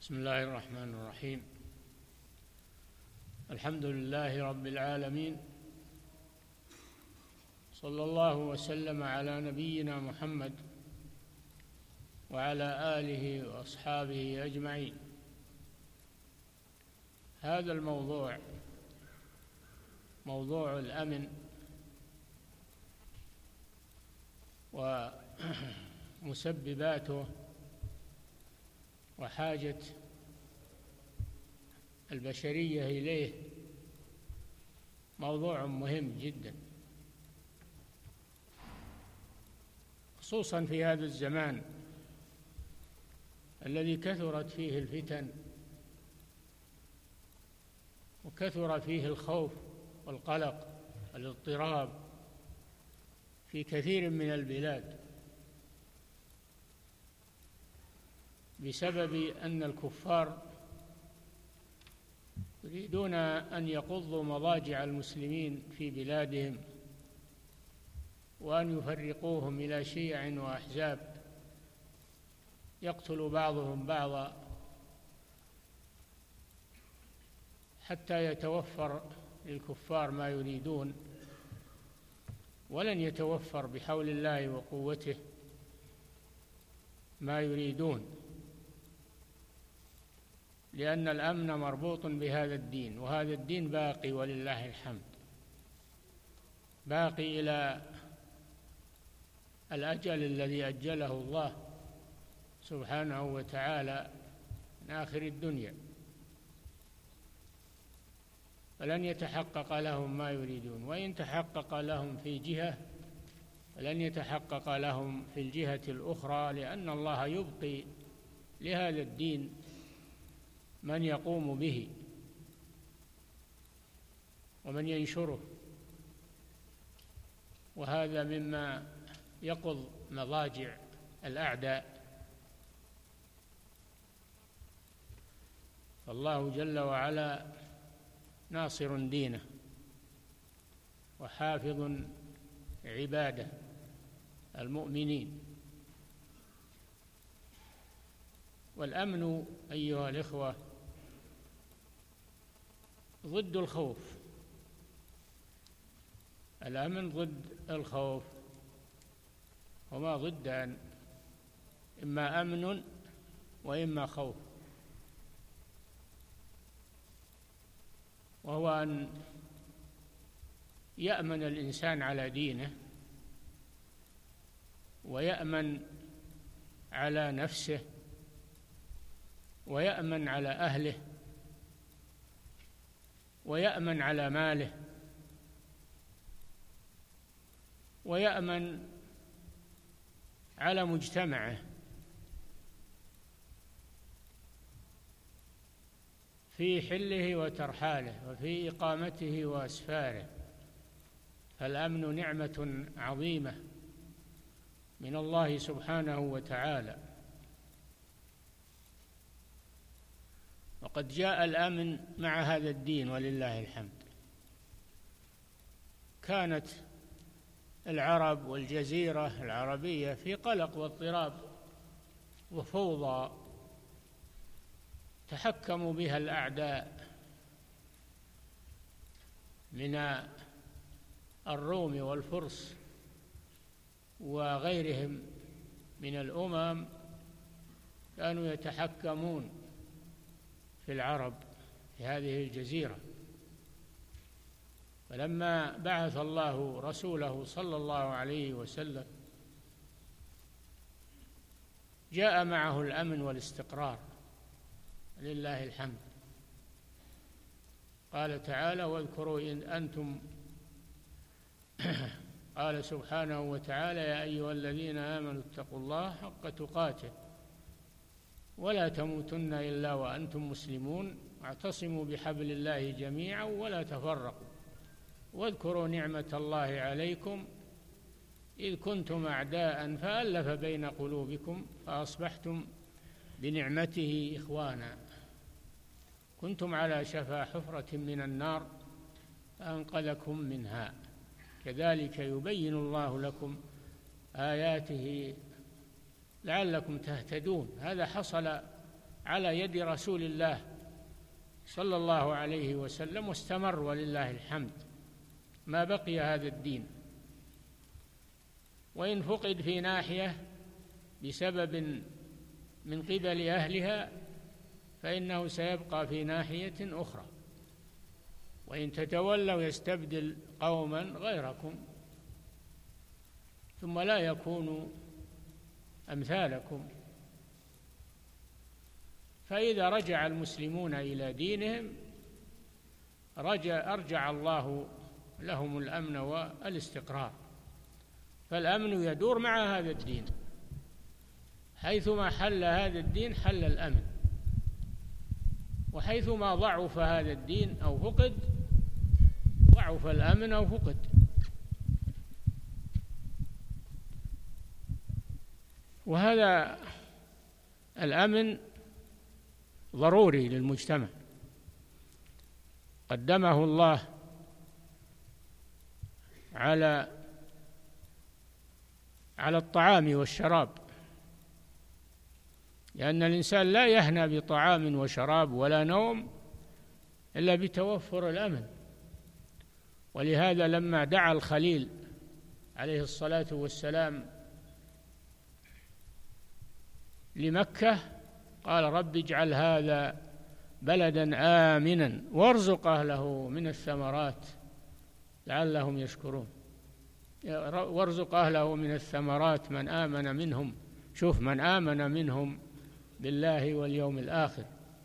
بسم الله الرحمن الرحيم. الحمد لله رب العالمين، صلى الله وسلم على نبينا محمد وعلى آله وأصحابه أجمعين. هذا الموضوع موضوع الأمن ومسبباته وحاجة البشرية إليه موضوع مهم جدا، خصوصا في هذا الزمان الذي كثرت فيه الفتن وكثر فيه الخوف والقلق والاضطراب في كثير من البلاد، بسبب أن الكفار يريدون أن يقضوا مضاجع المسلمين في بلادهم وأن يفرقوهم إلى شيع وأحزاب يقتل بعضهم بعضا حتى يتوفر للكفار ما يريدون، ولن يتوفر بحول الله وقوته ما يريدون، لأن الأمن مربوط بهذا الدين، وهذا الدين باقي ولله الحمد، باقي إلى الأجل الذي أجله الله سبحانه وتعالى من آخر الدنيا، فلن يتحقق لهم ما يريدون، وإن تحقق لهم في جهة فلن يتحقق لهم في الجهة الأخرى، لأن الله يبقي لهذا الدين من يقوم به ومن ينشره، وهذا مما يقض مضاجع الأعداء. فالله جل وعلا ناصر دينه وحافظ عباده المؤمنين. والأمن أيها الإخوة ضد الخوف، الأمن ضد الخوف، هما ضدان، إما أمن وإما خوف، وهو أن يأمن الإنسان على دينه ويأمن على نفسه ويأمن على أهله ويأمن على ماله ويأمن على مجتمعه في حله وترحاله وفي إقامته وأسفاره. فالأمن نعمة عظيمة من الله سبحانه وتعالى، وقد جاء الأمن مع هذا الدين ولله الحمد. كانت العرب والجزيرة العربية في قلق واضطراب وفوضى تحكموا بها الأعداء من الروم والفرس وغيرهم من الأمم، كانوا يتحكمون في العرب في هذه الجزيرة. فلما بعث الله رسوله صلى الله عليه وسلم جاء معه الأمن والاستقرار لله الحمد. قال تعالى: واذكروا إن أنتم قال سبحانه وتعالى: يا أيها الذين آمنوا اتقوا الله حق تقاته ولا تموتن إلا وأنتم مسلمون واعتصموا بحبل الله جميعا ولا تفرقوا واذكروا نعمة الله عليكم إذ كنتم أعداء فألف بين قلوبكم فأصبحتم بنعمته إخوانا كنتم على شفا حفرة من النار فأنقذكم منها كذلك يبين الله لكم آياته لعلكم تهتدون. هذا حصل على يد رسول الله صلى الله عليه وسلم، واستمر ولله الحمد ما بقي هذا الدين. وإن فقد في ناحية بسبب من قبل أهلها فإنه سيبقى في ناحية أخرى، وإن تتولوا يستبدل قوما غيركم ثم لا يكونوا أمثالكم. فإذا رجع المسلمون إلى دينهم أرجع الله لهم الأمن والاستقرار، فالأمن يدور مع هذا الدين، حيثما حل هذا الدين حل الأمن، وحيثما ضعف هذا الدين أو فقد ضعف الأمن أو فقد. وهذا الأمن ضروري للمجتمع، قدمه الله على الطعام والشراب، لأن الإنسان لا يهنى بطعام وشراب ولا نوم إلا بتوفر الأمن. ولهذا لما دعا الخليل عليه الصلاة والسلام لمكة قال رب اجعل هذا بلدا آمنا وارزق أهله من الثمرات لعلهم يشكرون. وارزق أهله من الثمرات من آمن منهم، شوف، من آمن منهم بالله واليوم الآخر.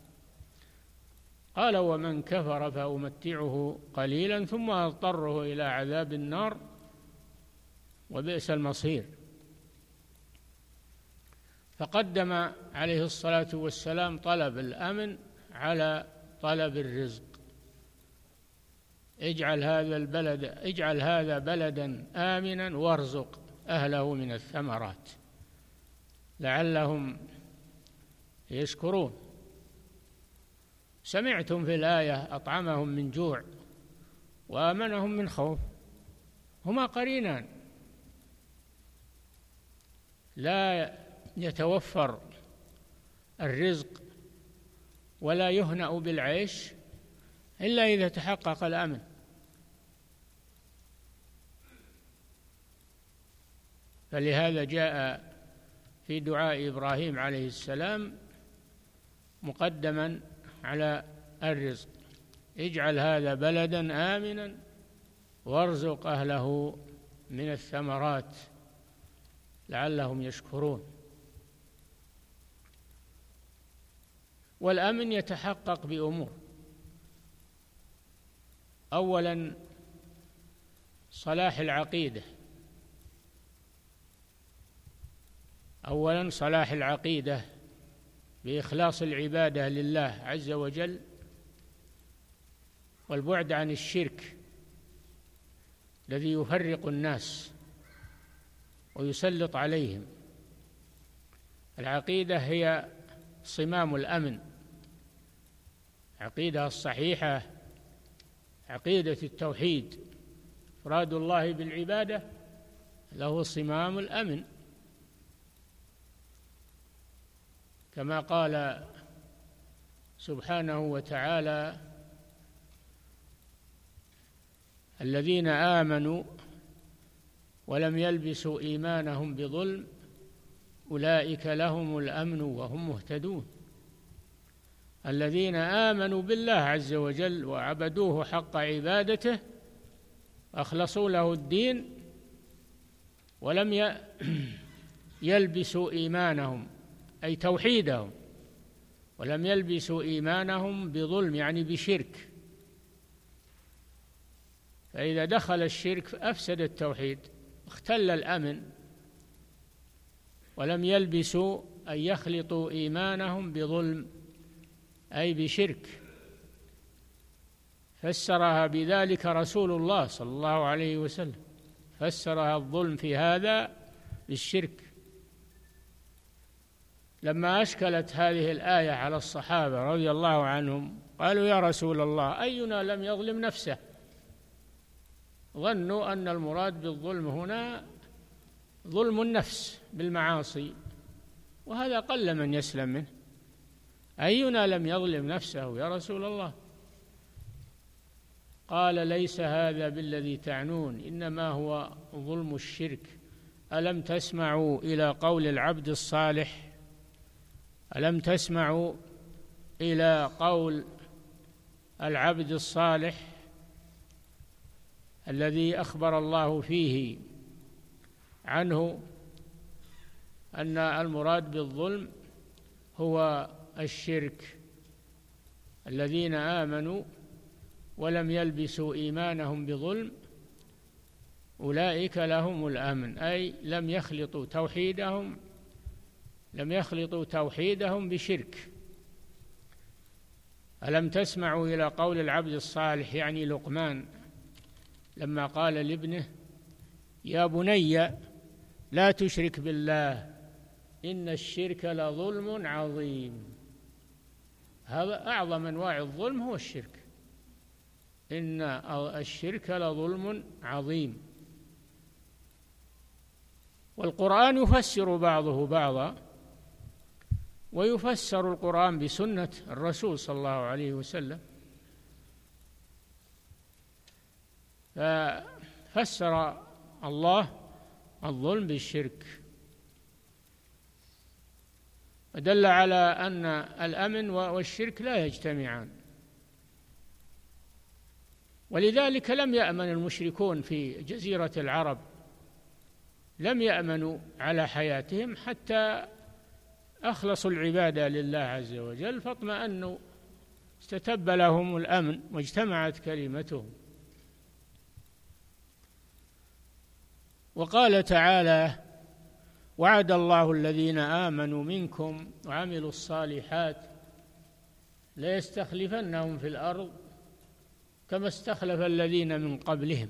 قال ومن كفر فأمتعه قليلا ثم أضطره إلى عذاب النار وبئس المصير. فقدم عليه الصلاة والسلام طلب الأمن على طلب الرزق. اجعل هذا بلدا آمنا وارزق أهله من الثمرات لعلهم يشكرون. سمعتم في الآية أطعمهم من جوع وآمنهم من خوف، هما قرينان. لا يتوفر الرزق ولا يهنأ بالعيش إلا إذا تحقق الأمن. فلهذا جاء في دعاء إبراهيم عليه السلام مقدما على الرزق: اجعل هذا بلدا آمنا وارزق أهله من الثمرات لعلهم يشكرون. والأمن يتحقق بأمور: أولا صلاح العقيدة بإخلاص العبادة لله عز وجل، والبعد عن الشرك الذي يفرق الناس ويسلط عليهم. العقيدة هي صمام الأمن، العقيدة الصحيحة، عقيدة التوحيد، إفراد الله بالعبادة له صمام الأمن، كما قال سبحانه وتعالى: الذين آمنوا ولم يلبسوا إيمانهم بظلم أولئك لهم الأمن وهم مهتدون. الذين آمنوا بالله عز وجل وعبدوه حق عبادته أخلصوا له الدين ولم يلبسوا إيمانهم، أي توحيدهم، ولم يلبسوا إيمانهم بظلم يعني بشرك. فإذا دخل الشرك أفسد التوحيد، اختل الأمن. ولم يلبسوا أي يخلطوا إيمانهم بظلم أي بشرك. فسرها بذلك رسول الله صلى الله عليه وسلم، فسرها الظلم في هذا بالشرك. لما أشكلت هذه الآية على الصحابة رضي الله عنهم قالوا: يا رسول الله، أينا لم يظلم نفسه؟ ظنوا أن المراد بالظلم هنا ظلم النفس بالمعاصي، وهذا قل من يسلم منه. أينا لم يظلم نفسه يا رسول الله؟ قال ليس هذا بالذي تعنون، إنما هو ظلم الشرك. ألم تسمعوا إلى قول العبد الصالح؟ ألم تسمعوا إلى قول العبد الصالح الذي أخبر الله فيه عنه أن المراد بالظلم هو الشرك. الذين آمنوا ولم يلبسوا إيمانهم بظلم أولئك لهم الأمن، أي لم يخلطوا توحيدهم بشرك. ألم تسمعوا إلى قول العبد الصالح، يعني لقمان لما قال لابنه يا بني لا تشرك بالله إن الشرك لظلم عظيم. هذا أعظم أنواع الظلم، هو الشرك. إن الشرك لظلم عظيم. والقرآن يفسر بعضه بعضا، ويفسر القرآن بسنة الرسول صلى الله عليه وسلم. ففسر الله الظلم بالشرك، ودل على أن الأمن والشرك لا يجتمعان. ولذلك لم يأمن المشركون في جزيرة العرب، لم يأمنوا على حياتهم حتى أخلصوا العبادة لله عز وجل، فاطمأنوا، استتب لهم الأمن واجتمعت كلمتهم. وقال تعالى وعد الله الذين آمنوا منكم وعملوا الصالحات ليستخلفنهم في الأرض كما استخلف الذين من قبلهم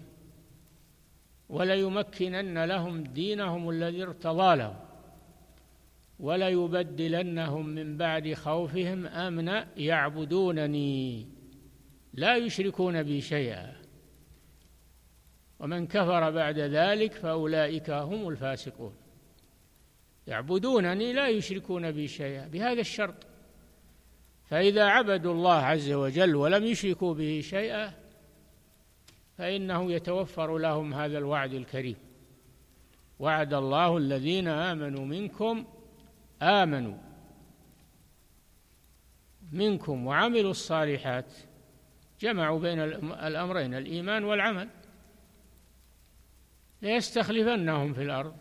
وليمكنن لهم دينهم الذي ارتضى لهم وليبدلنهم من بعد خوفهم أمنا يعبدونني لا يشركون بي شيئا ومن كفر بعد ذلك فأولئك هم الفاسقون. يعبدونني لا يشركون بي شيئا بهذا الشرط، فإذا عبدوا الله عز وجل ولم يشركوا به شيئا فإنه يتوفر لهم هذا الوعد الكريم. وعد الله الذين آمنوا منكم وعملوا الصالحات، جمعوا بين الأمرين الإيمان والعمل. ليستخلفنهم في الأرض،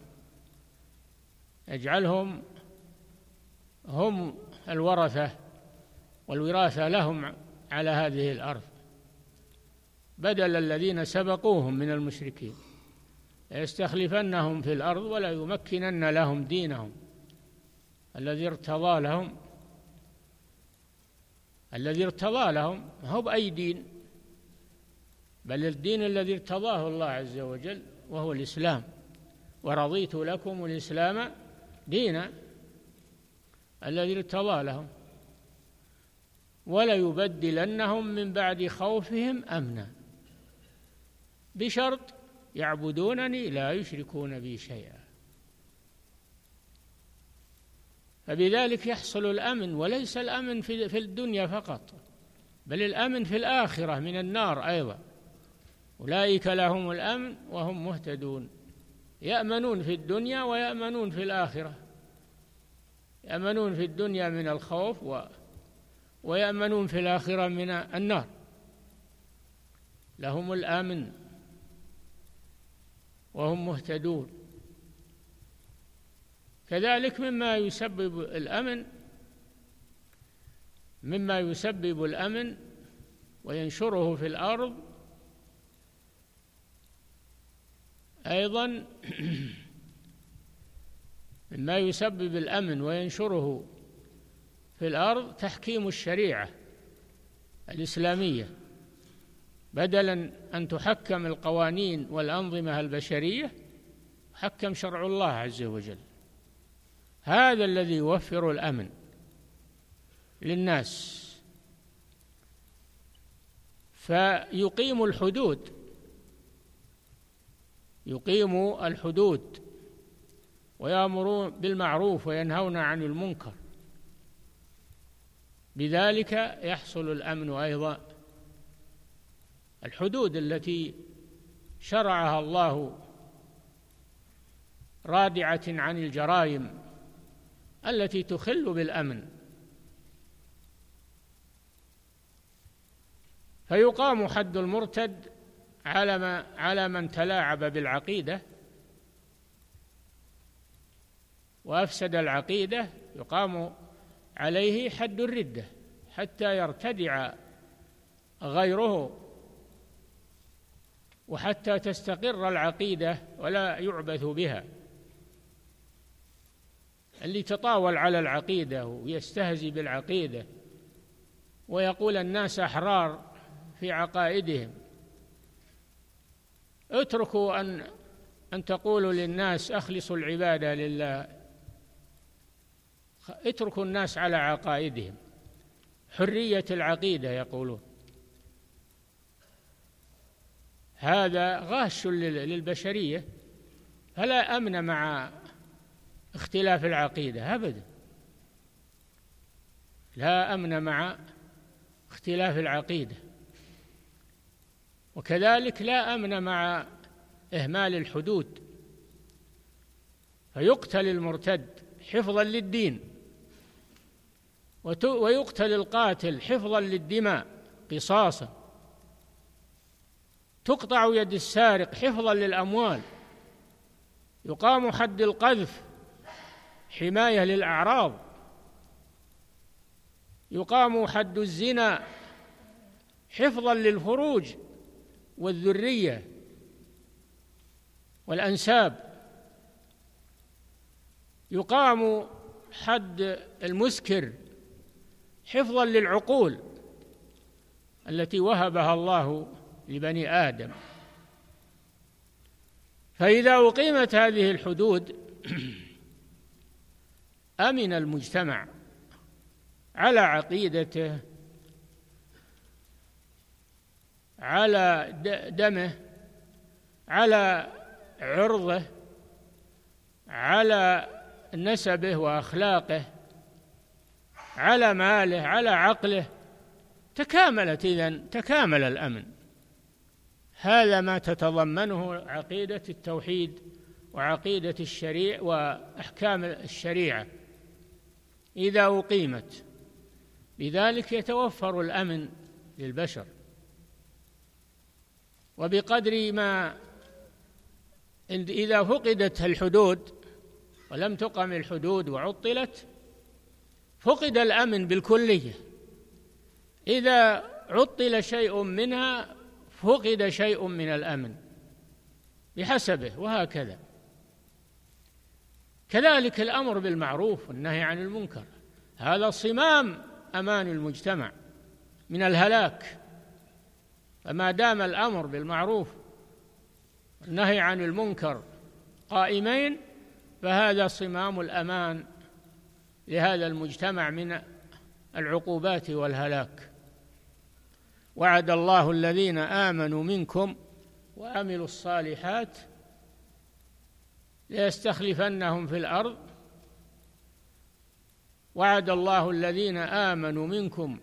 يجعلهم هم الورثة والوراثة لهم على هذه الأرض بدل الذين سبقوهم من المشركين. ليستخلفنهم في الأرض ولا يمكنن لهم دينهم الذي ارتضى لهم. هو بأي دين، بل الدين الذي ارتضاه الله عز وجل وهو الإسلام. ورضيت لكم الإسلام دينا، الذي ارتضى لهم. ولا يبدلنهم من بعد خوفهم أمنا، بشرط يعبدونني لا يشركون بي شيئا. فبذلك يحصل الأمن، وليس الأمن في الدنيا فقط، بل الأمن في الآخرة من النار أيضا. أولئك لهم الأمن وهم مهتدون، يأمنون في الدنيا ويأمنون في الآخرة. يأمنون في الدنيا من الخوف ويأمنون في الآخرة من النار. لهم الأمن وهم مهتدون. كذلك مما يسبب الأمن وينشره في الأرض أيضا مما يسبب الأمن وينشره في الأرض تحكيم الشريعة الإسلامية. بدلا أن تحكم القوانين والأنظمة البشرية حكم شرع الله عز وجل. هذا الذي يوفر الأمن للناس. فيقيم الحدود ويأمرون بالمعروف وينهون عن المنكر بذلك يحصل الأمن أيضا. الحدود التي شرعها الله رادعة عن الجرائم التي تخل بالأمن، فيقام حد المرتد على من تلاعب بالعقيدة وأفسد العقيدة، يقام عليه حد الردة حتى يرتدع غيره وحتى تستقر العقيدة ولا يعبث بها. اللي تطاول على العقيدة ويستهزئ بالعقيدة ويقول الناس أحرار في عقائدهم، اتركوا أن تقولوا للناس أخلصوا العبادة لله، اتركوا الناس على عقائدهم، حرية العقيدة يقولون. هذا غاش للبشرية، فلا أمن مع اختلاف العقيدة أبدا، لا أمن مع اختلاف العقيدة. وكذلك لا أمن مع إهمال الحدود، فيقتل المرتد حفظا للدين، ويقتل القاتل حفظا للدماء قصاصا، تقطع يد السارق حفظا للأموال، يقام حد القذف حماية للأعراض، يقام حد الزنا حفظا للفروج والذرية والأنساب، يقام حد المسكر حفظا للعقول التي وهبها الله لبني آدم. فإذا أقيمت هذه الحدود أمن المجتمع على عقيدته، على دمه، على عرضه، على نسبه وأخلاقه، على ماله، على عقله. تكامل الأمن. هذا ما تتضمنه عقيدة التوحيد وعقيدة الشريعة وأحكام الشريعة إذا أقيمت، لذلك يتوفر الأمن للبشر. وبقدر ما إذا فقدت الحدود ولم تقم الحدود وعطلت، فقد الأمن بالكلية. إذا عطل شيء منها فقد شيء من الأمن بحسبه، وهكذا. كذلك الأمر بالمعروف والنهي عن المنكر، هذا صمام أمان المجتمع من الهلاك. فما دام الأمر بالمعروف والنهي عن المنكر قائمين، فهذا صمام الأمان لهذا المجتمع من العقوبات والهلاك. وعد الله الذين آمنوا منكم وعملوا الصالحات ليستخلفنهم في الأرض. وعد الله الذين آمنوا منكم،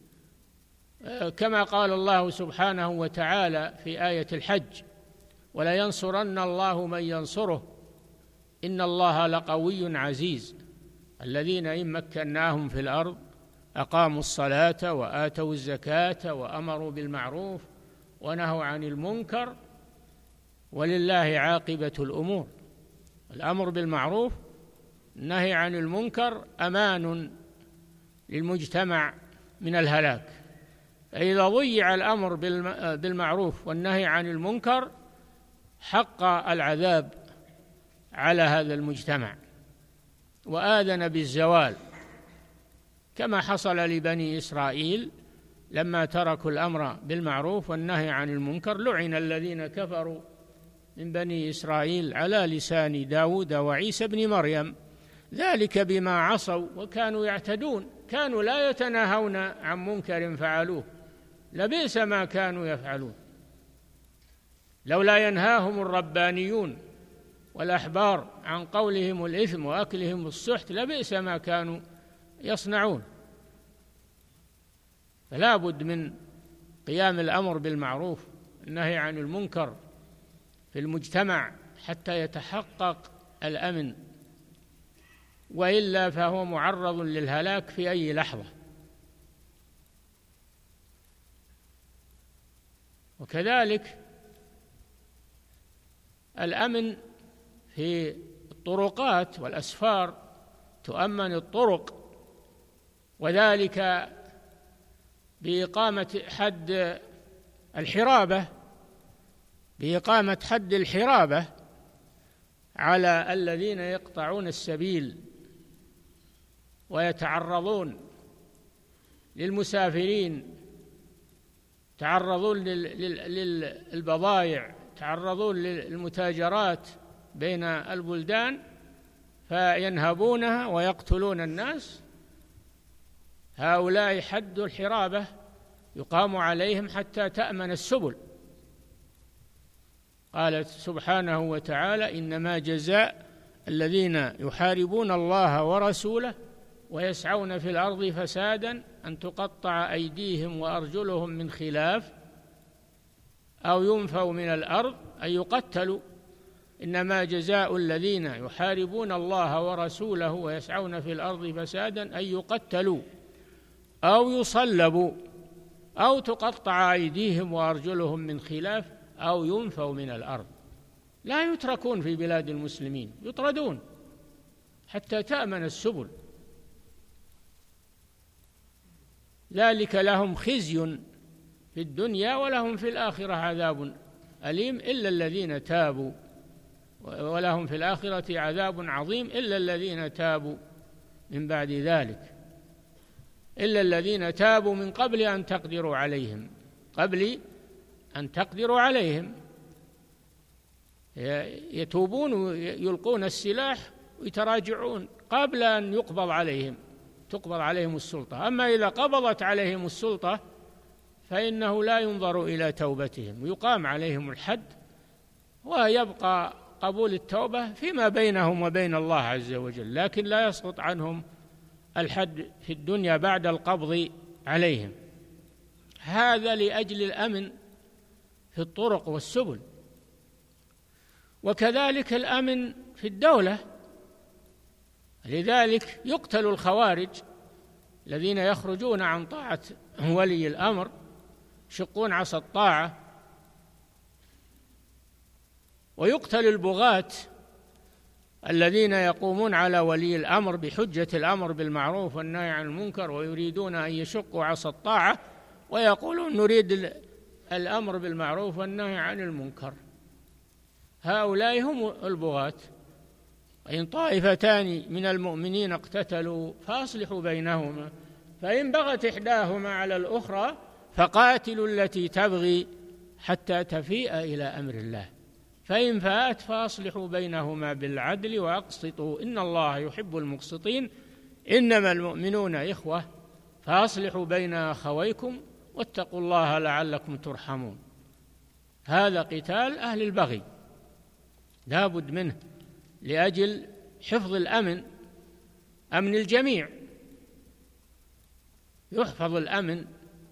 كما قال الله سبحانه وتعالى في آية الحج: ولينصرن الله من ينصره إن الله لقوي عزيز الذين إن مكناهم في الأرض أقاموا الصلاة وآتوا الزكاة وأمروا بالمعروف ونهوا عن المنكر ولله عاقبة الأمور. الأمر بالمعروف النهي عن المنكر أمان للمجتمع من الهلاك. فإذا ضيع الأمر بالمعروف والنهي عن المنكر حق العذاب على هذا المجتمع، وآذن بالزوال، كما حصل لبني إسرائيل لما تركوا الأمر بالمعروف والنهي عن المنكر. لعن الذين كفروا من بني إسرائيل على لسان داود وعيسى بن مريم ذلك بما عصوا وكانوا يعتدون، كانوا لا يتناهون عن منكر فعلوه لبئس ما كانوا يفعلون. لولا ينهاهم الربانيون والأحبار عن قولهم الإثم وأكلهم السحت لبئس ما كانوا يصنعون. فلا بد من قيام الأمر بالمعروف والنهي عن المنكر في المجتمع حتى يتحقق الأمن، وإلا فهو معرض للهلاك في أي لحظة. وكذلك الأمن في الطرقات والأسفار، تؤمن الطرق، وذلك بإقامة حد الحرابة، بإقامة حد الحرابة على الذين يقطعون السبيل ويتعرضون للمسافرين، يتعرضون للبضائع، يتعرضون للمتاجرات بين البلدان فينهبونها ويقتلون الناس. هؤلاء حد الحرابة يقام عليهم حتى تأمن السبل. قال سبحانه وتعالى: إنما جزاء الذين يحاربون الله ورسوله ويسعون في الأرض فسادا أن تقطع أيديهم وأرجلهم من خلاف أو ينفوا من الأرض، أي يقتلوا. إنما جزاء الذين يحاربون الله ورسوله ويسعون في الأرض فسادا أن يقتلوا أو يصلبوا أو تقطع أيديهم وأرجلهم من خلاف أو ينفوا من الأرض. لا يتركون في بلاد المسلمين، يطردون حتى تأمن السبل. ذلك لهم خزي في الدنيا ولهم في الآخرة عذاب أليم إلا الذين تابوا، ولهم في الآخرة عذاب عظيم إلا الذين تابوا من بعد ذلك، إلا الذين تابوا من قبل أن تقدروا عليهم، قبل أن تقدروا عليهم، يتوبون ويلقون السلاح ويتراجعون قبل أن تقبض عليهم السلطة. أما إذا قبضت عليهم السلطة فإنه لا ينظر إلى توبتهم ويقام عليهم الحد، ويبقى قبول التوبة فيما بينهم وبين الله عز وجل، لكن لا يسقط عنهم الحد في الدنيا بعد القبض عليهم. هذا لأجل الأمن في الطرق والسبل. وكذلك الأمن في الدولة، لذلك يقتل الخوارج الذين يخرجون عن طاعة ولي الأمر، يشقون عصا الطاعة، ويقتل البغاة الذين يقومون على ولي الأمر بحجة الأمر بالمعروف والنهي عن المنكر، ويريدون أن يشقوا عصا الطاعة ويقولون نريد الأمر بالمعروف والنهي عن المنكر. هؤلاء هم البغاة. وإن طائفتان من المؤمنين اقتتلوا فأصلحوا بينهما، فإن بغت إحداهما على الأخرى فقاتلوا التي تبغي حتى تفيء إلى أمر الله، فإن فاءت فأصلحوا بينهما بالعدل وأقسطوا إن الله يحب المقسطين، إنما المؤمنون إخوة فأصلحوا بين أخويكم واتقوا الله لعلكم ترحمون. هذا قتال أهل البغي لا بد منه لأجل حفظ الأمن، أمن الجميع، يحفظ الأمن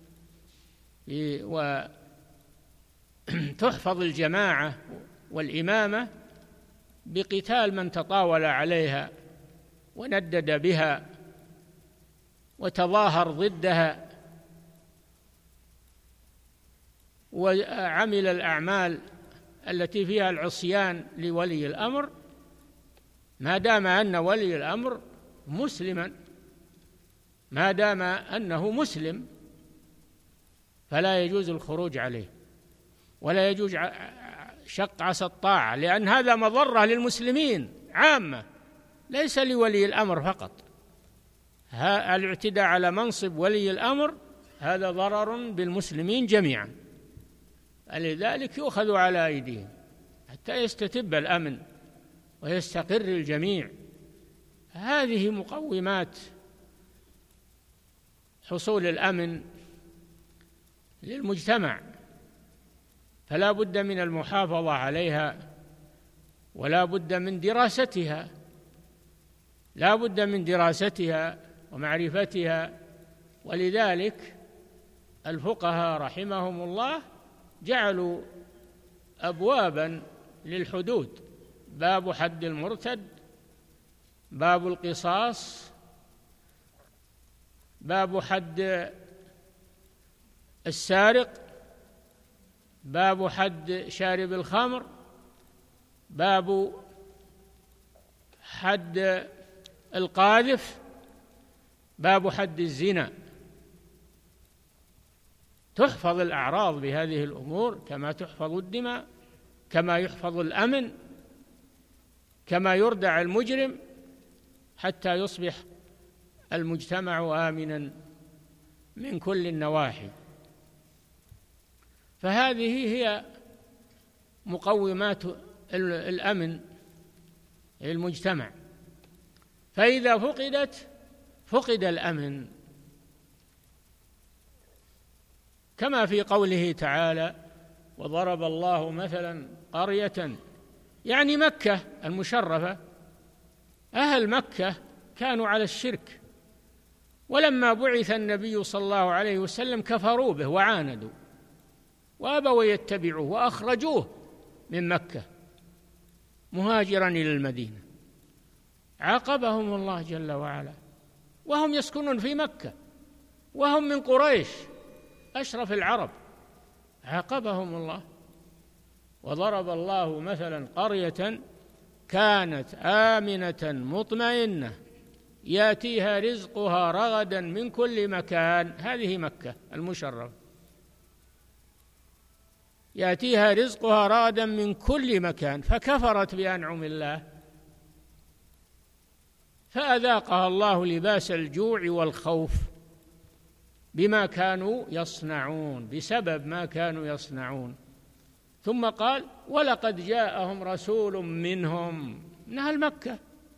وتحفظ الجماعة والإمامة بقتال من تطاول عليها وندد بها وتظاهر ضدها وعمل الأعمال التي فيها العصيان لولي الأمر، ما دام أن ولي الأمر مسلما، ما دام أنه مسلم فلا يجوز الخروج عليه ولا يجوز شق عصا الطاعة، لأن هذا مضرة للمسلمين عامة ليس لولي الأمر فقط. الاعتداء على منصب ولي الأمر هذا ضرر بالمسلمين جميعا، لذلك يؤخذ على أيديهم حتى يستتب الأمن ويستقر الجميع. هذه مقومات حصول الأمن للمجتمع، فلا بد من المحافظة عليها ولا بد من دراستها، لا بد من دراستها ومعرفتها. ولذلك الفقهاء رحمهم الله جعلوا أبوابا للحدود: باب حد المرتد، باب القصاص، باب حد السارق، باب حد شارب الخمر، باب حد القاذف، باب حد الزنا. تحفظ الأعراض بهذه الأمور كما تحفظ الدماء، كما يحفظ الأمن، كما يردع المجرم، حتى يصبح المجتمع آمنا من كل النواحي. فهذه هي مقومات الأمن للمجتمع، فإذا فقدت فقد الأمن، كما في قوله تعالى: وضرب الله مثلا قرية، يعني مكة المشرفة. أهل مكة كانوا على الشرك، ولما بعث النبي صلى الله عليه وسلم كفروا به وعاندوا وأبوا يتبعوه وأخرجوه من مكة مهاجرا إلى المدينة. عاقبهم الله جل وعلا وهم يسكنون في مكة وهم من قريش أشرف العرب، عاقبهم الله. وضرب الله مثلا قرية كانت آمنة مطمئنة يأتيها رزقها رغدا من كل مكان، هذه مكة المشرفة، يأتيها رزقها رغدا من كل مكان، فكفرت بأنعم الله فأذاقها الله لباس الجوع والخوف بما كانوا يصنعون، بسبب ما كانوا يصنعون. ثم قال: ولقد جاءهم رسول منهم، من أهل مكة،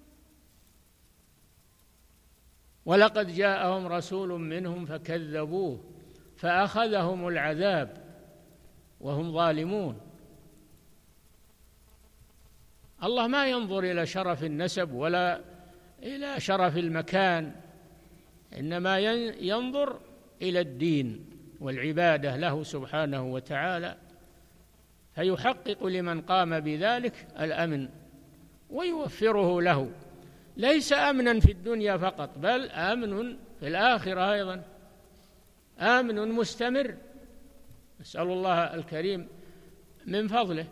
ولقد جاءهم رسول منهم فكذبوه فأخذهم العذاب وهم ظالمون. الله ما ينظر إلى شرف النسب ولا إلى شرف المكان، إنما ينظر إلى الدين والعبادة له سبحانه وتعالى، فيحقق لمن قام بذلك الأمن ويوفره له، ليس أمنا في الدنيا فقط، بل أمن في الآخرة أيضا، أمن مستمر، نسأل الله الكريم من فضله.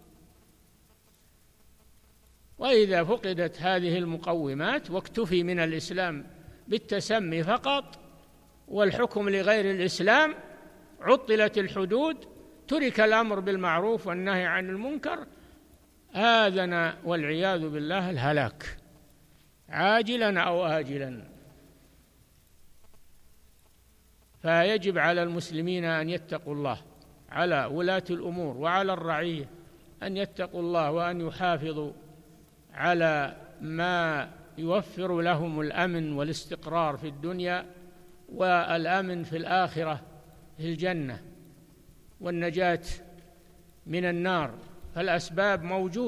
وإذا فقدت هذه المقومات واكتفي من الإسلام بالتسمي فقط والحكم لغير الإسلام، عطلت الحدود، ترك الأمر بالمعروف والنهي عن المنكر، آذن والعياذ بالله الهلاك عاجلا أو آجلا. فيجب على المسلمين أن يتقوا الله، على ولاة الأمور وعلى الرعية أن يتقوا الله وأن يحافظوا على ما يوفر لهم الأمن والاستقرار في الدنيا والأمن في الآخرة في الجنة والنجاة من النار. فالأسباب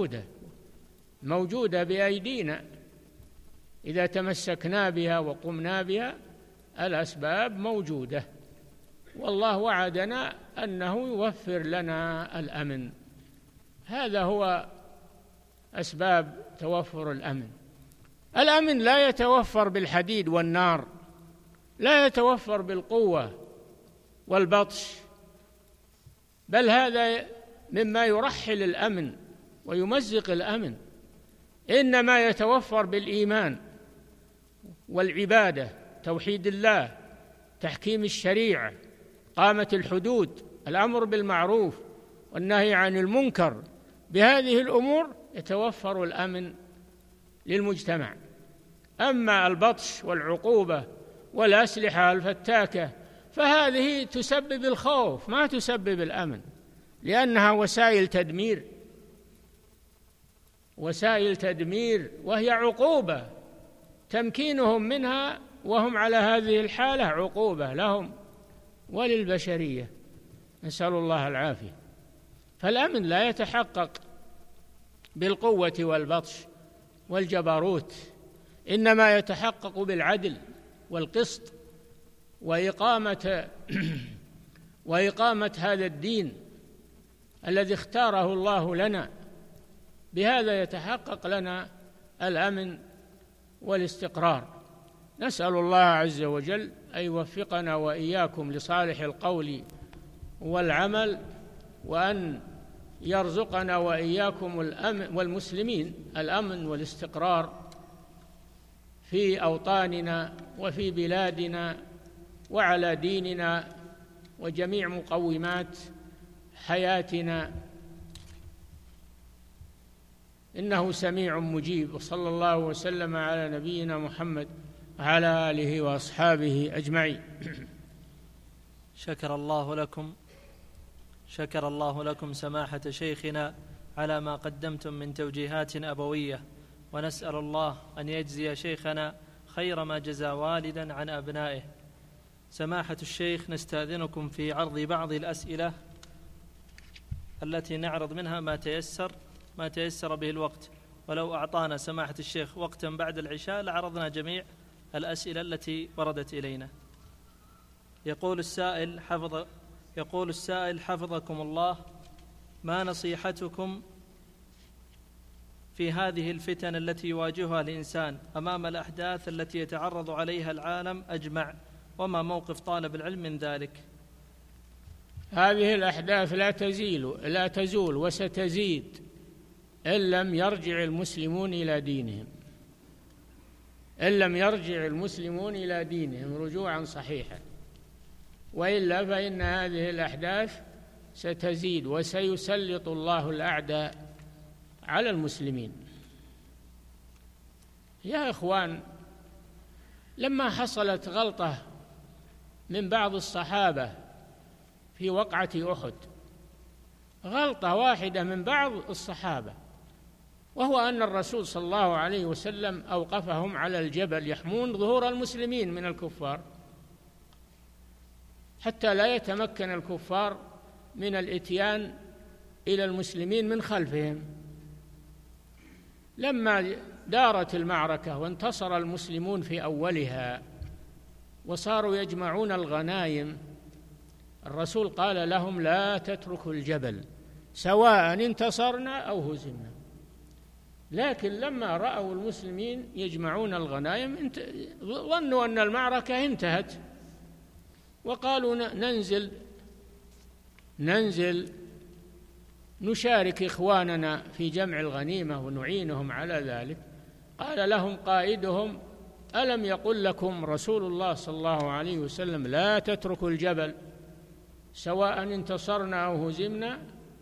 موجودة بأيدينا، إذا تمسكنا بها وقمنا بها الأسباب موجودة، والله وعدنا أنه يوفر لنا الأمن. هذا هو أسباب توفر الأمن. الأمن لا يتوفر بالحديد والنار، لا يتوفر بالقوة والبطش، بل هذا مما يرحل الأمن ويمزق الأمن، إنما يتوفر بالإيمان والعبادة، توحيد الله، تحكيم الشريعة، قامة الحدود، الأمر بالمعروف والنهي عن المنكر. بهذه الأمور يتوفر الأمن للمجتمع. أما البطش والعقوبة والأسلحة الفتاكة فهذه تسبب الخوف ما تسبب الأمن، لأنها وسائل تدمير وهي عقوبة، تمكينهم منها وهم على هذه الحالة عقوبة لهم وللبشرية، نسأل الله العافية. فالأمن لا يتحقق بالقوة والبطش والجبروت، إنما يتحقق بالعدل والقسط وإقامة وإقامة هذا الدين الذي اختاره الله لنا. بهذا يتحقق لنا الأمن والاستقرار. نسأل الله عز وجل أن يوفقنا وإياكم لصالح القول والعمل، وأن يرزقنا وإياكم الأمن والمسلمين الأمن والاستقرار في أوطاننا وفي بلادنا وعلى ديننا وجميع مقومات حياتنا، إنه سميع مجيب. وصلى الله وسلم على نبينا محمد وعلى آله وأصحابه أجمعين. شكر الله لكم سماحة شيخنا على ما قدمتم من توجيهات أبوية، ونسأل الله أن يجزي شيخنا خير ما جزى والدا عن أبنائه. سماحة الشيخ، نستأذنكم في عرض بعض الأسئلة التي نعرض منها ما تيسر به الوقت، ولو أعطانا سماحة الشيخ وقتا بعد العشاء لعرضنا جميع الأسئلة التي وردت إلينا. يقول السائل حفظكم الله: ما نصيحتكم في هذه الفتن التي يواجهها الإنسان أمام الأحداث التي يتعرض عليها العالم أجمع، وما موقف طالب العلم من ذلك؟ هذه الأحداث لا تزول وستزيد إن لم يرجع المسلمون إلى دينهم رجوعا صحيحا، وإلا فإن هذه الأحداث ستزيد وسيسلط الله الأعداء على المسلمين. يا إخوان، لما حصلت غلطة من بعض الصحابة في وقعة أحد، غلطة واحدة من بعض الصحابة، وهو أن الرسول صلى الله عليه وسلم أوقفهم على الجبل يحمون ظهور المسلمين من الكفار حتى لا يتمكن الكفار من الإتيان إلى المسلمين من خلفهم. لما دارت المعركة وانتصر المسلمون في أولها وصاروا يجمعون الغنائم، الرسول قال لهم: لا تتركوا الجبل سواء انتصرنا أو هزمنا. لكن لما رأوا المسلمين يجمعون الغنائم ظنوا أن المعركة انتهت، وقالوا: ننزل نشارك إخواننا في جمع الغنيمة ونعينهم على ذلك. قال لهم قائدهم: ألم يقل لكم رسول الله صلى الله عليه وسلم لا تتركوا الجبل سواء انتصرنا أو هزمنا؟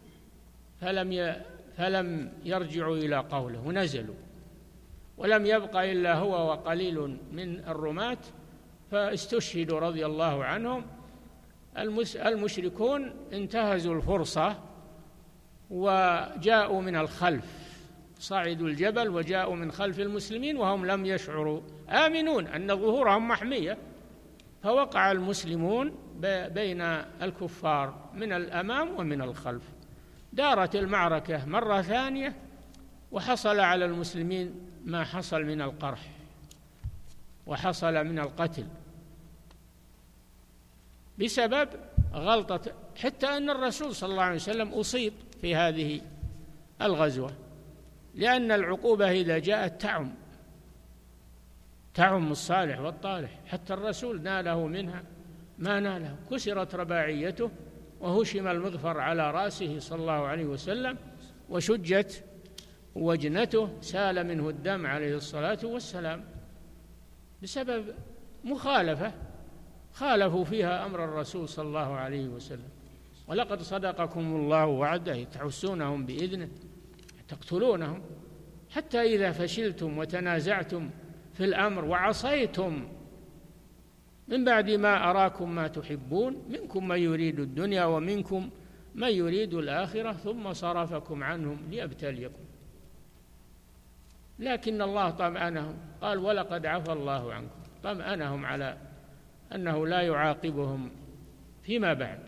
فلم يرجعوا إلى قوله ونزلوا، ولم يبق إلا هو وقليل من الرماة فاستشهدوا رضي الله عنهم. المشركون انتهزوا الفرصة وجاءوا من الخلف، صعدوا الجبل وجاءوا من خلف المسلمين وهم لم يشعروا، آمنون أن ظهورهم محمية، فوقع المسلمون بين الكفار من الأمام ومن الخلف. دارت المعركة مرة ثانية وحصل على المسلمين ما حصل من القرح وحصل من القتل بسبب غلطة، حتى أن الرسول صلى الله عليه وسلم أصيب في هذه الغزوة، لأن العقوبة إذا جاءت تعم الصالح والطالح. حتى الرسول ناله منها ما ناله، كسرت رباعيته وهشم المغفر على رأسه صلى الله عليه وسلم وشجت وجنته، سال منه الدم عليه الصلاة والسلام بسبب مخالفة خالفوا فيها أمر الرسول صلى الله عليه وسلم. ولقد صدقكم الله وعده تحسونهم بإذنه تقتلونهم حتى إذا فشلتم وتنازعتم في الأمر وعصيتم من بعد ما أراكم ما تحبون منكم من يريد الدنيا ومنكم من يريد الآخرة ثم صرفكم عنهم ليبتليكم. لكن الله طمأنهم، قال: ولقد عفى الله عنكم، طمأنهم على أنه لا يعاقبهم فيما بعد.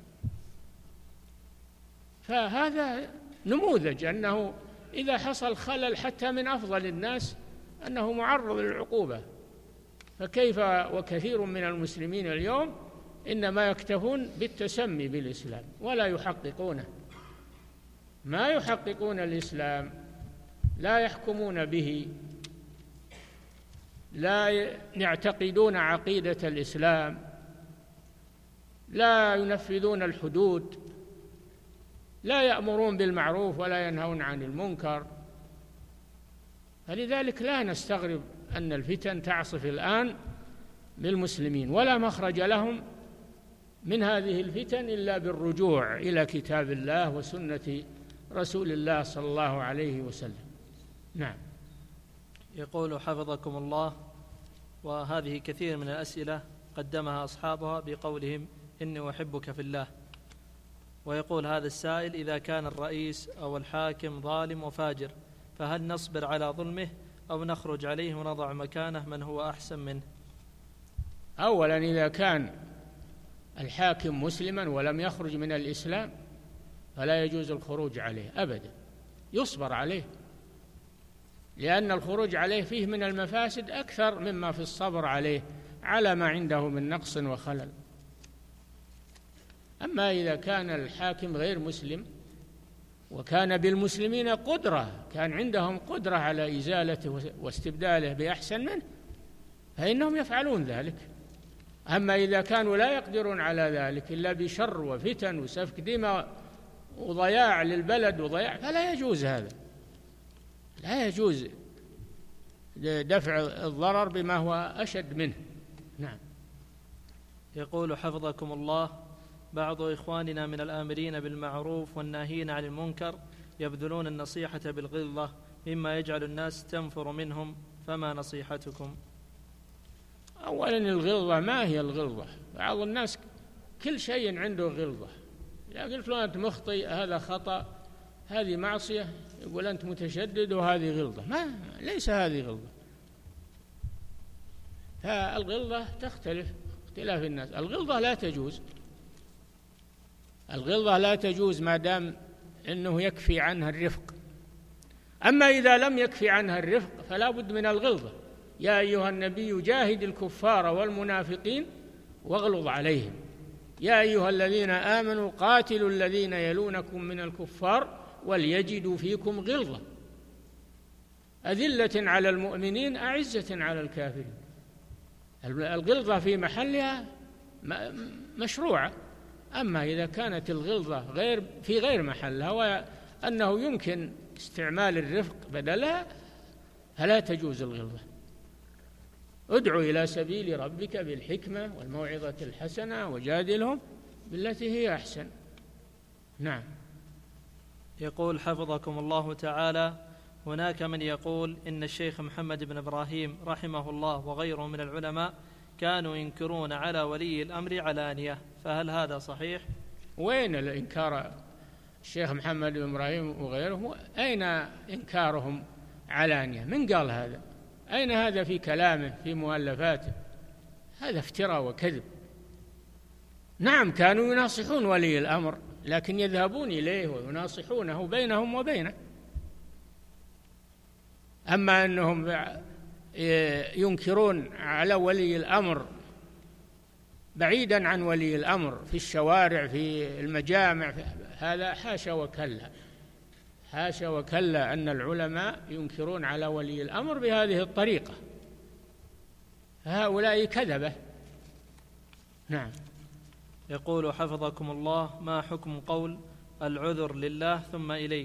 فهذا نموذج أنه إذا حصل خلل حتى من أفضل الناس أنه معرض للعقوبة، فكيف وكثير من المسلمين اليوم إنما يكتفون بالتسمي بالإسلام ولا يحققونه، ما يحققون الإسلام، لا يحكمون به، لا يعتقدون عقيدة الإسلام، لا ينفذون الحدود، لا يأمرون بالمعروف ولا ينهون عن المنكر. فلذلك لا نستغرب أن الفتن تعصف الآن بالمسلمين، ولا مخرج لهم من هذه الفتن إلا بالرجوع إلى كتاب الله وسنة رسول الله صلى الله عليه وسلم. نعم. يقول حفظكم الله: وهذه كثير من الأسئلة قدمها أصحابها بقولهم إني أحبك في الله. ويقول هذا السائل: إذا كان الرئيس أو الحاكم ظالم وفاجر فهل نصبر على ظلمه أو نخرج عليه ونضع مكانه من هو أحسن منه؟ أولا، إذا كان الحاكم مسلما ولم يخرج من الإسلام فلا يجوز الخروج عليه أبدا، يصبر عليه، لأن الخروج عليه فيه من المفاسد أكثر مما في الصبر عليه على ما عنده من نقص وخلل. أما إذا كان الحاكم غير مسلم وكان بالمسلمين قدرة، كان عندهم قدرة على إزالته واستبداله بأحسن منه، فإنهم يفعلون ذلك. أما إذا كانوا لا يقدرون على ذلك إلا بشر وفتن وسفك دماء وضياع للبلد وضياع، فلا يجوز هذا، لا يجوز دفع الضرر بما هو أشد منه. نعم. يقول حفظكم الله: بعض إخواننا من الآمرين بالمعروف والناهين عن المنكر يبذلون النصيحة بالغلظة مما يجعل الناس تنفر منهم، فما نصيحتكم؟ أولا، الغلظة ما هي الغلظة؟ بعض الناس كل شيء عنده غلظة، إذا قلت له أنت مخطئ هذا خطأ هذه معصية يقول أنت متشدد وهذه غلظة. ليس هذه غلظة. فالغلظة تختلف اختلاف الناس. الغلظة لا تجوز، الغلظة لا تجوز ما دام أنه يكفي عنها الرفق. أما إذا لم يكفي عنها الرفق فلا بد من الغلظة. يا أيها النبي جاهد الكفار والمنافقين واغلظ عليهم، يا أيها الذين آمنوا قاتلوا الذين يلونكم من الكفار وليجدوا فيكم غلظة أذلة على المؤمنين أعزة على الكافرين. الغلظة في محلها مشروعة. أما إذا كانت الغلظة في غير محلها وأنه يمكن استعمال الرفق بدلها فلا تجوز الغلظة. ادعو إلى سبيل ربك بالحكمة والموعظة الحسنة وجادلهم بالتي هي أحسن. نعم. يقول حفظكم الله تعالى: هناك من يقول إن الشيخ محمد بن إبراهيم رحمه الله وغيره من العلماء كانوا ينكرون على ولي الأمر علانية، فهل هذا صحيح؟ وين الإنكار؟ الشيخ محمد بن إبراهيم وغيره أين إنكارهم علانية؟ من قال هذا؟ أين هذا في كلامه في مؤلفاته؟ هذا افتراء وكذب. نعم، كانوا يناصحون ولي الأمر، لكن يذهبون إليه ويناصحونه بينهم وبينه. أما أنهم ينكرون على ولي الأمر بعيدا عن ولي الأمر في الشوارع في المجامع، هذا حاشا وكلا، حاشا وكلا أن العلماء ينكرون على ولي الأمر بهذه الطريقة. هؤلاء كذبة. نعم. يقول حفظكم الله: ما حكم قول العذر لله ثم إليك؟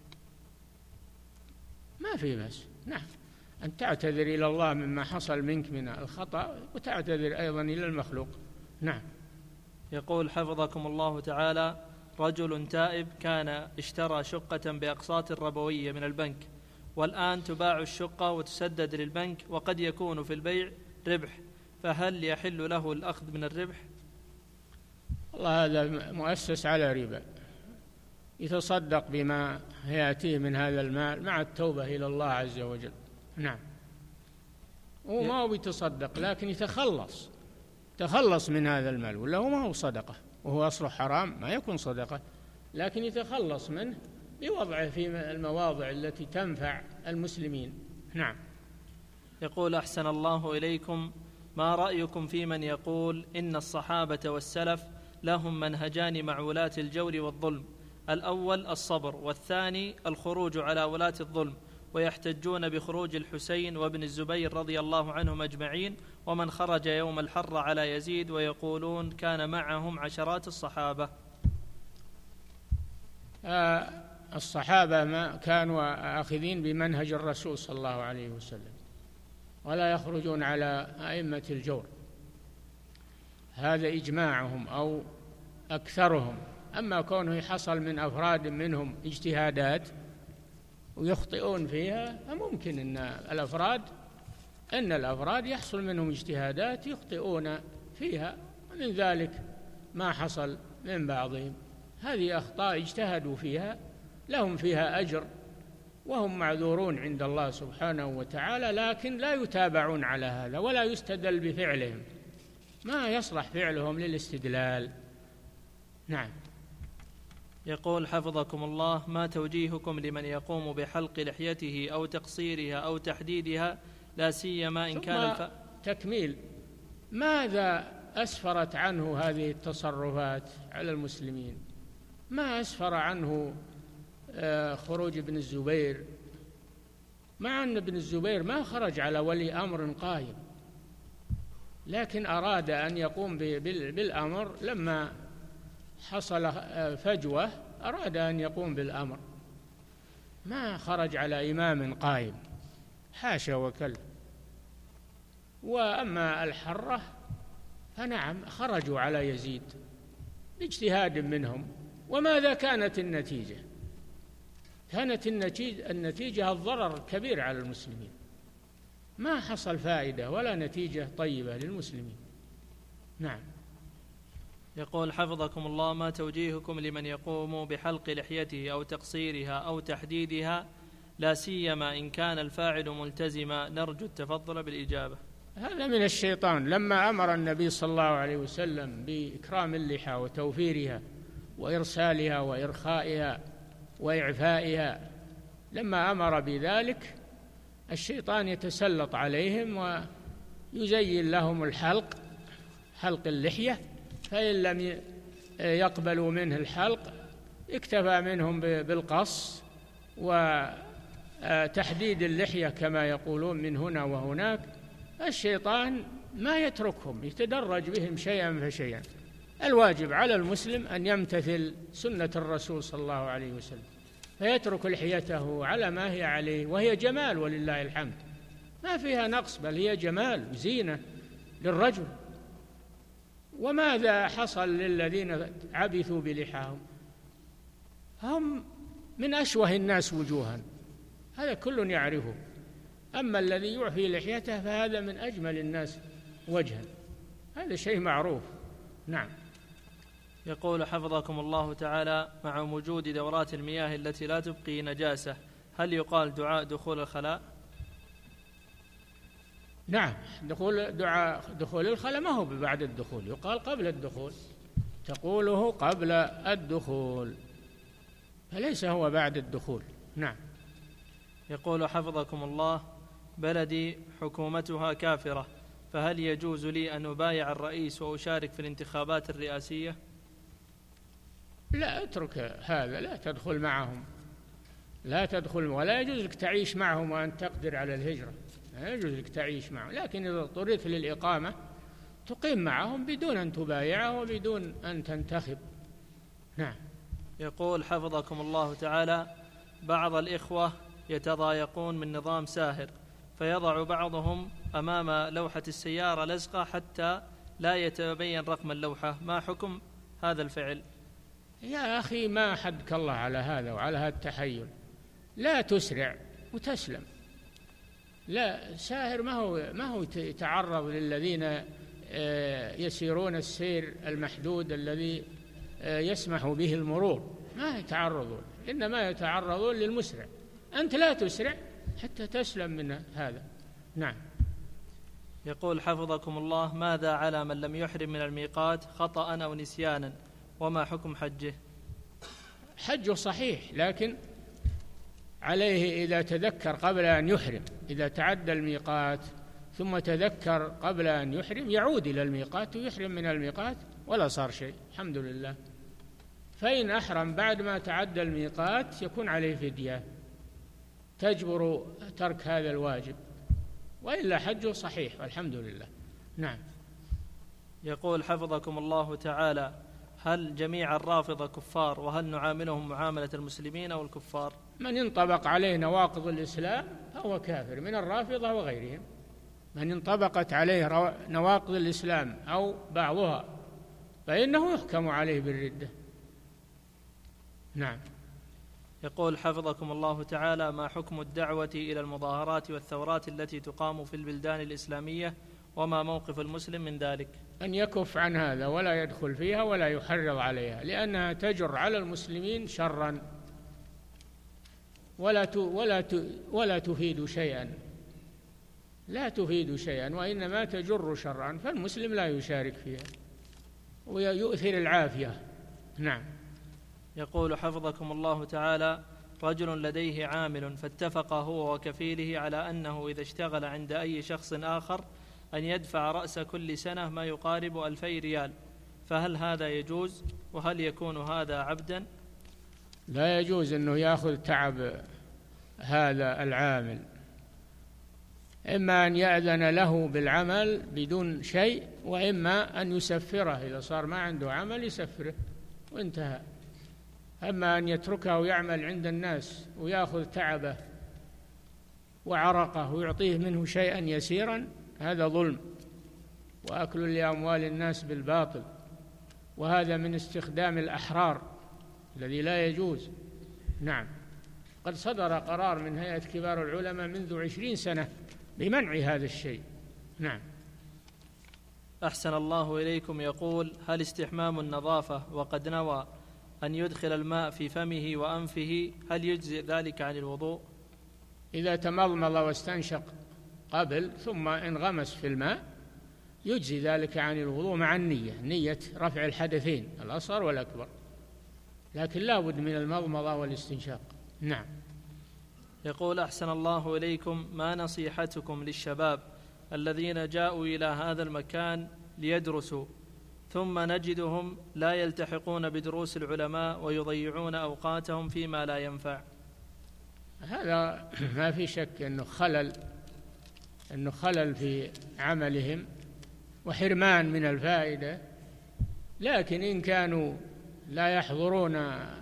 ما في بس. نعم، أن تعتذر إلى الله مما حصل منك من الخطأ وتعتذر أيضا إلى المخلوق. نعم. يقول حفظكم الله تعالى: رجل تائب كان اشترى شقة بأقساط ربوية من البنك، والآن تباع الشقة وتسدد للبنك، وقد يكون في البيع ربح، فهل يحل له الأخذ من الربح؟ والله هذا مؤسس على ربا، يتصدق بما يأتيه من هذا المال مع التوبة إلى الله عز وجل. نعم. وما هو يتصدق لكن يتخلص من هذا المال، ولا هو ما هو صدقة وهو أصله حرام ما يكون صدقة، لكن يتخلص منه بوضعه في المواضع التي تنفع المسلمين. نعم. يقول أحسن الله إليكم: ما رأيكم في من يقول إن الصحابة والسلف لهم منهجان مع ولاة الجور والظلم، الأول الصبر، والثاني الخروج على ولاة الظلم، ويحتجون بخروج الحسين وابن الزبير رضي الله عنهم أجمعين ومن خرج يوم الحر على يزيد، ويقولون كان معهم عشرات الصحابة. الصحابة ما كانوا آخذين بمنهج الرسول صلى الله عليه وسلم، ولا يخرجون على أئمة الجور، هذا إجماعهم أو أكثرهم. أما كونه يحصل من أفراد منهم اجتهادات ويخطئون فيها، فممكن أن الأفراد يحصل منهم اجتهادات يخطئون فيها، ومن ذلك ما حصل من بعضهم. هذه أخطاء اجتهدوا فيها، لهم فيها أجر وهم معذورون عند الله سبحانه وتعالى، لكن لا يتابعون على هذا ولا يستدل بفعلهم، ما يصلح فعلهم للاستدلال. نعم. يقول حفظكم الله: ما توجيهكم لمن يقوم بحلق لحيته أو تقصيرها أو تحديدها، لا سيما إن كان تكميل ماذا أسفرت عنه هذه التصرفات على المسلمين؟ ما أسفر عنه خروج ابن الزبير، مع أن ابن الزبير ما خرج على ولي أمر قائم، لكن أراد أن يقوم بالأمر لما حصل فجوة، أراد أن يقوم بالأمر، ما خرج على إمام قائم، حاشا وكلا. وأما الحرة فنعم خرجوا على يزيد باجتهاد منهم. وماذا كانت النتيجة؟ كانت النتيجة الضرر كبير على المسلمين، ما حصل فائدة ولا نتيجة طيبة للمسلمين. نعم. يقول حفظكم الله: ما توجيهكم لمن يقوم بحلق لحيته أو تقصيرها أو تحديدها، لا سيما إن كان الفاعل ملتزما؟ نرجو التفضل بالإجابة. هذا من الشيطان. لما أمر النبي صلى الله عليه وسلم بإكرام اللحى وتوفيرها وإرسالها وإرخائها وإعفائها، لما أمر بذلك الشيطان يتسلط عليهم ويزين لهم حلق اللحية، فإن لم يقبلوا منه الحلق اكتفى منهم بالقص وتحديد اللحية كما يقولون من هنا وهناك. الشيطان ما يتركهم، يتدرج بهم شيئا فشيئا. الواجب على المسلم أن يمتثل سنة الرسول صلى الله عليه وسلم، فيترك لحيته على ما هي عليه، وهي جمال ولله الحمد، ما فيها نقص، بل هي جمال وزينة للرجل. وماذا حصل للذين عبثوا بلحاهم؟ هم من أشوه الناس وجوها، هذا كل يعرفه. أما الذي يعفي لحيته فهذا من أجمل الناس وجها، هذا شيء معروف. نعم. يقول حفظكم الله تعالى: مع وجود دورات المياه التي لا تبقي نجاسة، هل يقال دعاء دخول الخلاء؟ نعم، دخول الخلاء ما هو بعد الدخول، يقال قبل الدخول، تقوله قبل الدخول، فليس هو بعد الدخول. نعم. يقول حفظكم الله: بلدي حكومتها كافرة، فهل يجوز لي أن أبايع الرئيس وأشارك في الانتخابات الرئاسية؟ لا، اترك هذا، لا تدخل معهم، لا تدخل، ولا يجوز لك تعيش معهم وأن تقدر على الهجرة، لا يجوز لك تعيش معهم، لكن إذا اضطررت للإقامة تقيم معهم بدون أن تبايعه وبدون أن تنتخب. نعم. يقول حفظكم الله تعالى: بعض الإخوة يتضايقون من نظام ساهر، فيضع بعضهم أمام لوحة السيارة لزقة حتى لا يتبين رقم اللوحة، ما حكم هذا الفعل؟ يا أخي، ما حدك الله على هذا وعلى هذا التحيل، لا تسرع وتسلم. لا، ساهر ما هو يتعرض للذين يسيرون السير المحدود الذي يسمح به المرور، ما يتعرضون، إنما يتعرضون للمسرع. أنت لا تسرع حتى تسلم من هذا. نعم. يقول حفظكم الله: ماذا على من لم يحرم من الميقات خطأ أو نسيانا، وما حكم حجه؟ حجه صحيح، لكن عليه إذا تذكر قبل أن يحرم، إذا تعدى الميقات ثم تذكر قبل أن يحرم يعود إلى الميقات ويحرم من الميقات ولا صار شيء، الحمد لله. فإن أحرم بعد ما تعدى الميقات يكون عليه فدية تجبر ترك هذا الواجب، وإلا حجه صحيح والحمد لله. نعم. يقول حفظكم الله تعالى: هل جميع الرافضة كفار؟ وهل نعاملهم معاملة المسلمين أو الكفار؟ من انطبق عليه نواقض الإسلام فهو كافر من الرافضة وغيرهم. من انطبقت عليه نواقض الإسلام أو بعضها فإنه يحكم عليه بالردة. نعم. يقول حفظكم الله تعالى: ما حكم الدعوة إلى المظاهرات والثورات التي تقام في البلدان الإسلامية، وما موقف المسلم من ذلك؟ أن يكف عن هذا ولا يدخل فيها ولا يحرض عليها، لأنها تجر على المسلمين شرا ولا تفيد شيئا، لا تفيد شيئا وإنما تجر شرا، فالمسلم لا يشارك فيها ويؤثر العافية. نعم. يقول حفظكم الله تعالى: رجل لديه عامل فاتفق هو وكفيله على أنه إذا اشتغل عند أي شخص آخر أن يدفع رأس كل سنة ما يقارب 2000 ريال، فهل هذا يجوز؟ وهل يكون هذا عبدا؟ لا يجوز أنه يأخذ تعب هذا العامل، إما أن يأذن له بالعمل بدون شيء، وإما أن يسفره إذا صار ما عنده عمل يسفره وانتهى. أما أن يتركه يعمل عند الناس ويأخذ تعبه وعرقه ويعطيه منه شيئا يسيرا، هذا ظلم وأكل لأموال الناس بالباطل، وهذا من استخدام الأحرار الذي لا يجوز. نعم. قد صدر قرار من هيئة كبار العلماء منذ 20 سنة بمنع هذا الشيء. نعم. أحسن الله إليكم. يقول: هل استحمام النظافة وقد نوى أن يدخل الماء في فمه وأنفه هل يجزئ ذلك عن الوضوء؟ إذا تمضمض واستنشق قبل ثم انغمس في الماء يجزي ذلك عن الوضوء مع نية رفع الحدثين الأصغر والأكبر، لكن لا بد من المضمضة والاستنشاق. نعم. يقول: أحسن الله إليكم، ما نصيحتكم للشباب الذين جاءوا إلى هذا المكان ليدرسوا ثم نجدهم لا يلتحقون بدروس العلماء ويضيعون أوقاتهم فيما لا ينفع؟ هذا ما في شك أنه خلل في عملهم وحرمان من الفائدة، لكن إن كانوا لا يحضرون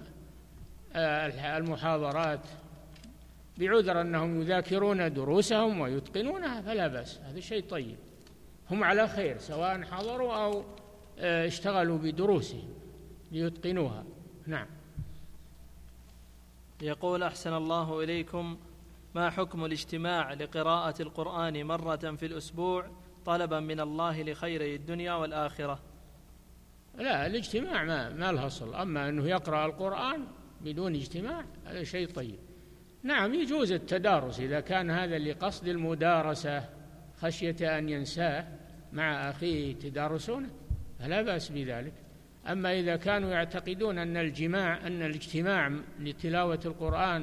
المحاضرات بعذر أنهم يذاكرون دروسهم ويتقنونها فلا بأس، هذا شيء طيب، هم على خير سواء حضروا أو اشتغلوا بدروسهم ليتقنوها. نعم. يقول: أحسن الله إليكم، ما حكم الاجتماع لقراءة القرآن مرة في الأسبوع طلبا من الله لخيري الدنيا والآخرة؟ لا، الاجتماع ما له أصل، أما أنه يقرأ القرآن بدون اجتماع هذا شيء طيب. نعم، يجوز التدارس إذا كان هذا لقصد المدارسة خشية أن ينساه مع أخيه تدارسونه فلا بأس بذلك. أما إذا كانوا يعتقدون أن الاجتماع لتلاوة القرآن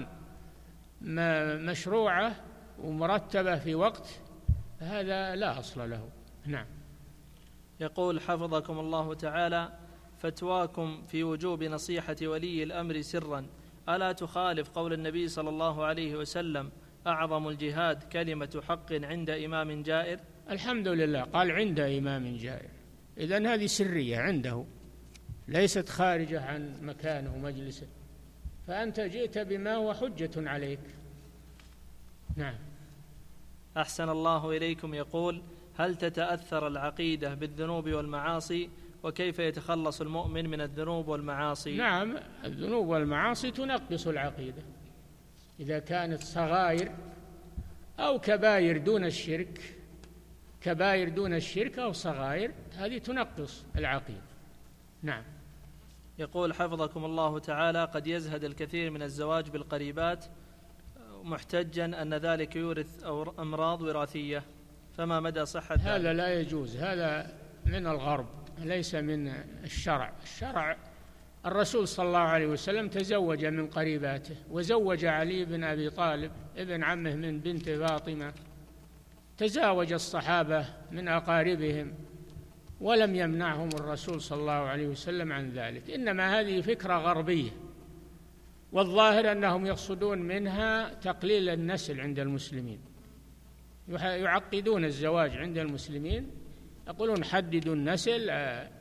مشروعة ومرتبة في وقت فهذا لا أصل له. نعم. يقول حفظكم الله تعالى: فتواكم في وجوب نصيحة ولي الأمر سرا ألا تخالف قول النبي صلى الله عليه وسلم: أعظم الجهاد كلمة حق عند إمام جائر؟ الحمد لله قال عند إمام جائر، إذن هذه سرية عنده ليست خارجة عن مكانه ومجلسه، فأنت جئت بما هو حجة عليك. نعم. أحسن الله إليكم. يقول: هل تتأثر العقيدة بالذنوب والمعاصي؟ وكيف يتخلص المؤمن من الذنوب والمعاصي؟ نعم، الذنوب والمعاصي تنقص العقيدة إذا كانت صغائر أو كبائر دون الشرك، كبائر دون الشرك أو صغائر، هذه تنقص العقيدة. نعم. يقول حفظكم الله تعالى: قد يزهد الكثير من الزواج بالقريبات محتجا أن ذلك يورث أمراض وراثية، فما مدى صحة هذا؟ لا يجوز، هذا من الغرب ليس من الشرع. الشرع الرسول صلى الله عليه وسلم تزوج من قريباته، وزوج علي بن أبي طالب ابن عمه من بنت فاطمة، تزاوج الصحابة من أقاربهم ولم يمنعهم الرسول صلى الله عليه وسلم عن ذلك، إنما هذه فكرة غربية، والظاهر أنهم يقصدون منها تقليل النسل عند المسلمين، يعقدون الزواج عند المسلمين، يقولون حددوا النسل،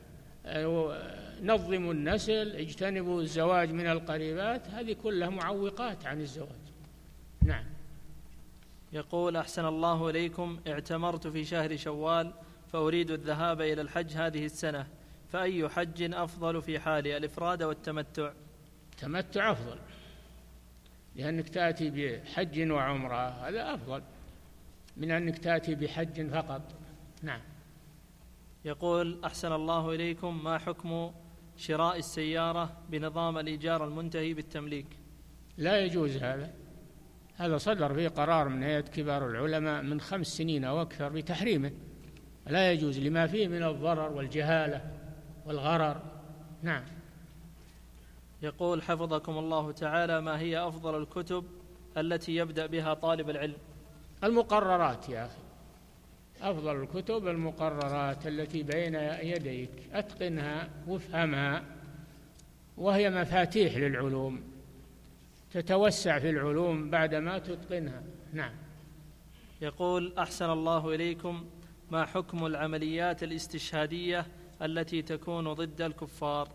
نظموا النسل، اجتنبوا الزواج من القريبات، هذه كلها معوقات عن الزواج. نعم. يقول: أحسن الله إليكم، اعتمرت في شهر شوال فأريد الذهاب إلى الحج هذه السنة، فأي حج أفضل في حالي، الإفراد والتمتع؟ التمتع أفضل، لأنك تأتي بحج وعمرة، هذا أفضل من أنك تأتي بحج فقط. نعم. يقول: أحسن الله إليكم، ما حكم شراء السيارة بنظام الإيجار المنتهي بالتمليك؟ لا يجوز هذا صدر فيه قرار من هيئة كبار العلماء من 5 سنين أو أكثر بتحريمه، لا يجوز لما فيه من الضرر والجهالة والغرر. نعم. يقول: حفظكم الله تعالى، ما هي أفضل الكتب التي يبدأ بها طالب العلم؟ المقررات يا أخي، أفضل الكتب المقررات التي بين يديك، أتقنها وافهمها، وهي مفاتيح للعلوم، تتوسع في العلوم بعدما تتقنها. نعم. يقول: أحسن الله إليكم، ما حكم العمليات الاستشهادية التي تكون ضد الكفار؟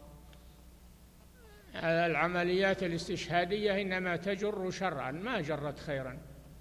العمليات الاستشهادية إنما تجر شرعا ما جرت خيرا،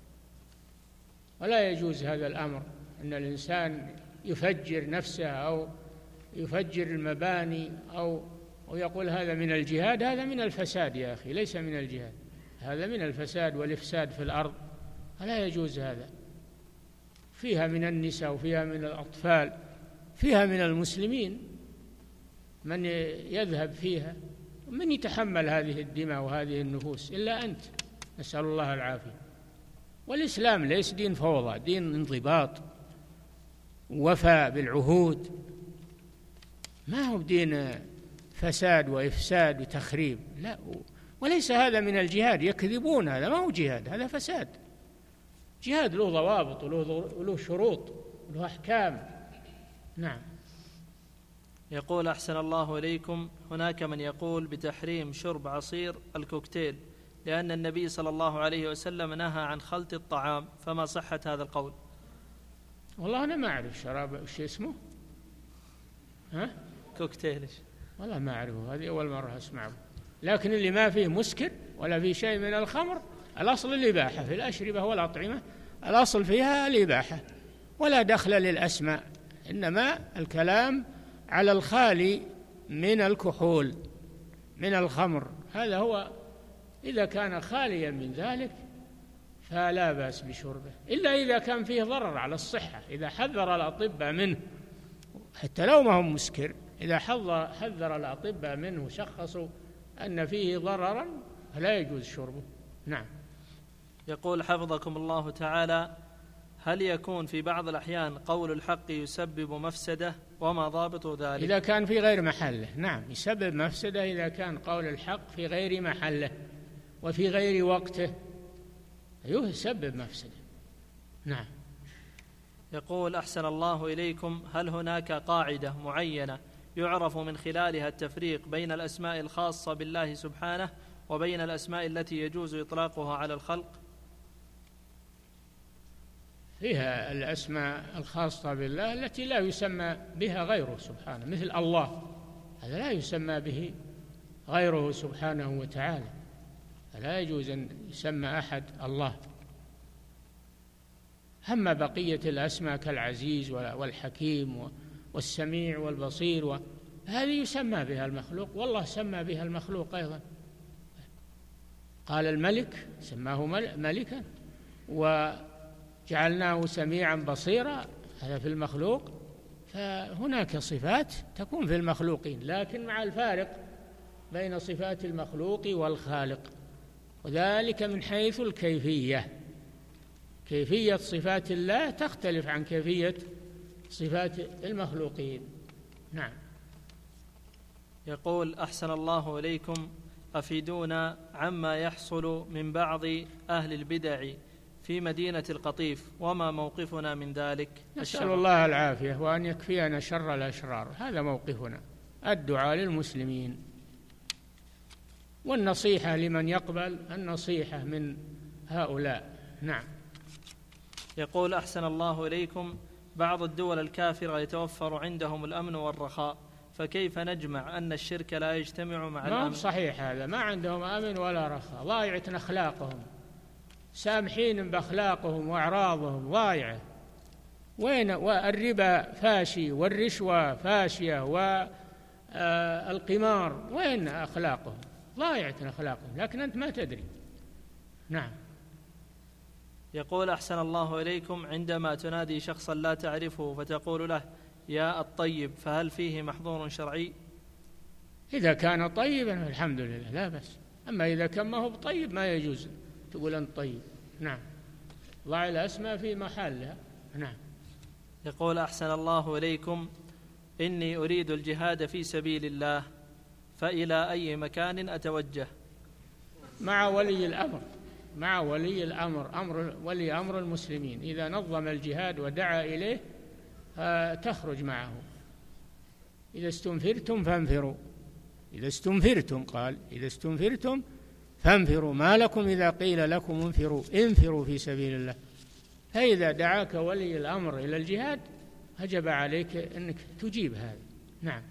ولا يجوز هذا الأمر، أن الإنسان يفجر نفسه أو يفجر المباني أو يقول هذا من الجهاد. هذا من الفساد يا أخي، ليس من الجهاد، هذا من الفساد والإفساد في الأرض، لا يجوز هذا. فيها من النساء وفيها من الأطفال، فيها من المسلمين من يذهب فيها، من يتحمل هذه الدماء وهذه النفوس إلا أنت، نسأل الله العافية. والإسلام ليس دين فوضى، دين انضباط ووفاء بالعهود، ما هو دين فساد وإفساد وتخريب، لا. وليس هذا من يكذبون، هذا ما هو جهاد، هذا فساد. جهاد له ضوابط وله شروط وله أحكام. نعم. يقول: أحسن الله إليكم، هناك من يقول بتحريم شرب عصير الكوكتيل لأن النبي صلى الله عليه وسلم نهى عن خلط الطعام، فما صحة هذا القول؟ والله أنا ما أعرف شراب وش اسمه، كوكتيل، والله ما أعرفه، هذه أول مرة أسمعه. لكن اللي ما فيه مسكر ولا فيه شيء من الخمر، الأصل الإباحة في الأشربة والأطعمة، الأصل فيها الإباحة ولا دخل للأسماء، إنما الكلام على الخالي من الكحول من الخمر، هذا هو. إذا كان خاليا من ذلك فلا بأس بشربه، إلا إذا كان فيه ضرر على الصحة، إذا حذر الأطباء منه، حتى لو ما هو مسكر، إذا حذر الأطباء منه شخصوا أن فيه ضررا فلا يجوز شربه. نعم. يقول: حفظكم الله تعالى، هل يكون في بعض الأحيان قول الحق يسبب مفسدة، وما ضابط ذلك؟ إذا كان في غير محله، نعم، يسبب مفسدة إذا كان قول الحق في غير محله وفي غير وقته، يسبب مفسدة. نعم. يقول: أحسن الله إليكم، هل هناك قاعدة معينة يعرف من خلالها التفريق بين الأسماء الخاصة بالله سبحانه وبين الأسماء التي يجوز إطلاقها على الخلق؟ فيها الأسماء الخاصة بالله التي لا يسمى بها غيره سبحانه، مثل الله، هذا لا يسمى به غيره سبحانه وتعالى، فلا يجوز أن يسمى أحد الله. أما بقية الأسماء كالعزيز والحكيم والسميع والبصير هذه يسمى بها المخلوق، والله سمى بها المخلوق أيضا، قال الملك سماه ملكا وجعلناه سميعا بصيرا، هذا في المخلوق. فهناك صفات تكون في المخلوقين، لكن مع الفارق بين صفات المخلوق والخالق، وذلك من حيث الكيفية. كيفية صفات الله تختلف عن كيفية صفات المخلوقين. نعم. يقول: أحسن الله إليكم، أفيدونا عما يحصل من بعض أهل البدع في مدينة القطيف، وما موقفنا من ذلك؟ نسأل الله العافية وأن يكفينا شر الأشرار. هذا موقفنا، الدعاء للمسلمين والنصيحة لمن يقبل النصيحة من هؤلاء. نعم. يقول أحسن الله إليكم، بعض الدول الكافرة يتوفر عندهم الأمن والرخاء، فكيف نجمع أن الشرك لا يجتمع مع الأمن؟ ما صحيح هذا، ما عندهم أمن ولا رخاء، ضايعة أخلاقهم، سامحين بأخلاقهم وأعراضهم ضايعة. وين؟ والربا فاشي، والرشوة فاشية، والقمار، وين أخلاقهم؟ ضايعة أخلاقهم، لكن أنت ما تدري. نعم. يقول أحسن الله إليكم، عندما تنادي شخصا لا تعرفه فتقول له يا الطيب، فهل فيه محظور شرعي؟ إذا كان طيبا الحمد لله لا بأس، أما إذا كان ما هو طيب ما يجوز تقول أنت طيب. نعم. ضع الأسماء في محلها. نعم. يقول أحسن الله إليكم، إني أريد الجهاد في سبيل الله، فإلى أي مكان أتوجه؟ مع ولي الأمر، مع ولي الأمر، ولي أمر المسلمين إذا نظم الجهاد ودعا إليه تخرج معه. إذا استنفرتم فانفروا، إذا استنفرتم، قال إذا استنفرتم فانفروا، ما لكم إذا قيل لكم انفروا في سبيل الله. فإذا دعاك ولي الأمر إلى الجهاد وجب عليك أنك تجيب هذا. نعم.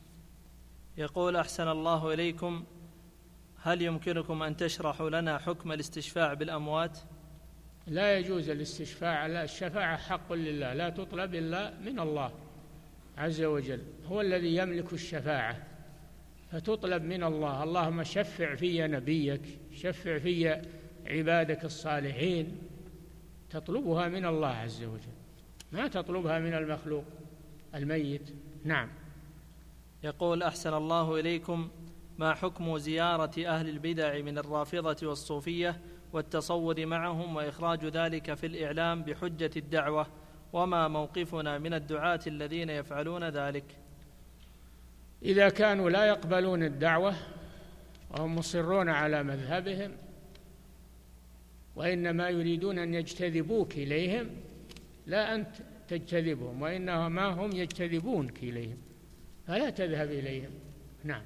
يقول أحسن الله إليكم، هل يمكنكم أن تشرحوا لنا حكم الاستشفاع بالأموات؟ لا يجوز الاستشفاع، لا، الشفاعة حق لله، لا تطلب إلا من الله عز وجل، هو الذي يملك الشفاعة، فتطلب من الله. اللهم شفع في نبيك، شفع في عبادك الصالحين، تطلبها من الله عز وجل، ما تطلبها من المخلوق الميت. نعم. يقول أحسن الله إليكم، ما حكم زيارة أهل البدع من الرافضة والصوفية والتصور معهم وإخراج ذلك في الإعلام بحجة الدعوة، وما موقفنا من الدعاة الذين يفعلون ذلك؟ إذا كانوا لا يقبلون الدعوة وهم مصرون على مذهبهم وإنما يريدون أن يجتذبوك إليهم، لا أنت تجتذبهم، وإنما هم يجتذبونك إليهم، فلا تذهب إليهم. نعم.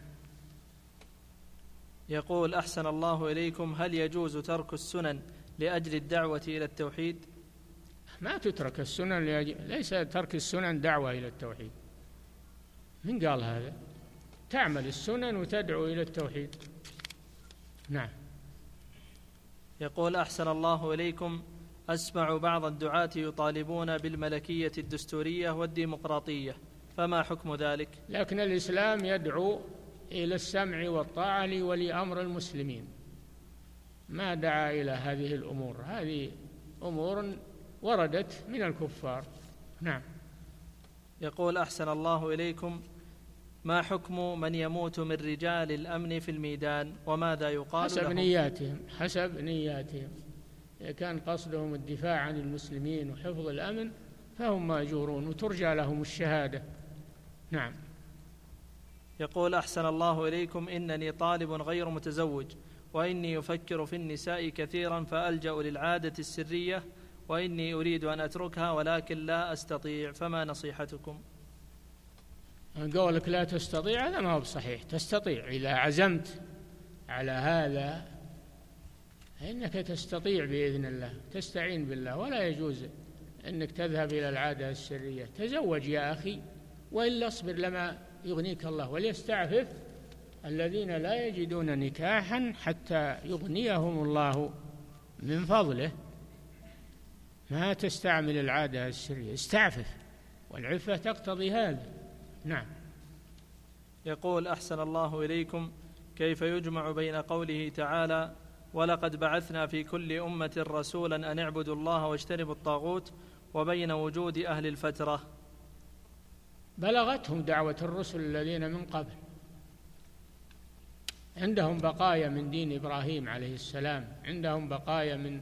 يقول أحسن الله إليكم، هل يجوز ترك السنن لأجل الدعوة إلى التوحيد؟ ما تترك السنن ليس ترك السنن دعوة إلى التوحيد. من قال هذا؟ تعمل السنن وتدعو إلى التوحيد. نعم. يقول أحسن الله إليكم، أسمع بعض الدعاة يطالبون بالملكية الدستورية والديمقراطية، فما حكم ذلك؟ لكن الإسلام يدعو إلى السمع والطاعة لولي أمر المسلمين، ما دعا إلى هذه الأمور، هذه أمور وردت من الكفار. نعم. يقول أحسن الله إليكم، ما حكم من يموت من رجال الأمن في الميدان، وماذا يقال حسب لهم؟ نياتهم، حسب نياتهم. إذا كان قصدهم الدفاع عن المسلمين وحفظ الأمن فهم مأجورون وترجى لهم الشهادة. نعم. يقول أحسن الله إليكم، إنني طالب غير متزوج، وإني أفكر في النساء كثيرا فألجأ للعادة السرية، وإني أريد أن أتركها ولكن لا أستطيع، فما نصيحتكم؟ قولك لا تستطيع هذا ما هو بصحيح. تستطيع إذا عزمت على هذا، فإنك تستطيع بإذن الله، تستعين بالله، ولا يجوز أنك تذهب إلى العادة السرية. تزوج يا أخي، وإلا اصبر لما يغنيك الله، وليستعفف الذين لا يجدون نكاحا حتى يغنيهم الله من فضله. ما تستعمل العادة السرية، استعفف، والعفة تقتضي هذا. نعم. يقول أحسن الله إليكم، كيف يجمع بين قوله تعالى ولقد بعثنا في كل أمة رسولا أن اعبدوا الله واجتنبوا الطاغوت، وبين وجود أهل الفترة؟ بلغتهم دعوة الرسل الذين من قبل، عندهم بقايا من دين إبراهيم عليه السلام، عندهم بقايا من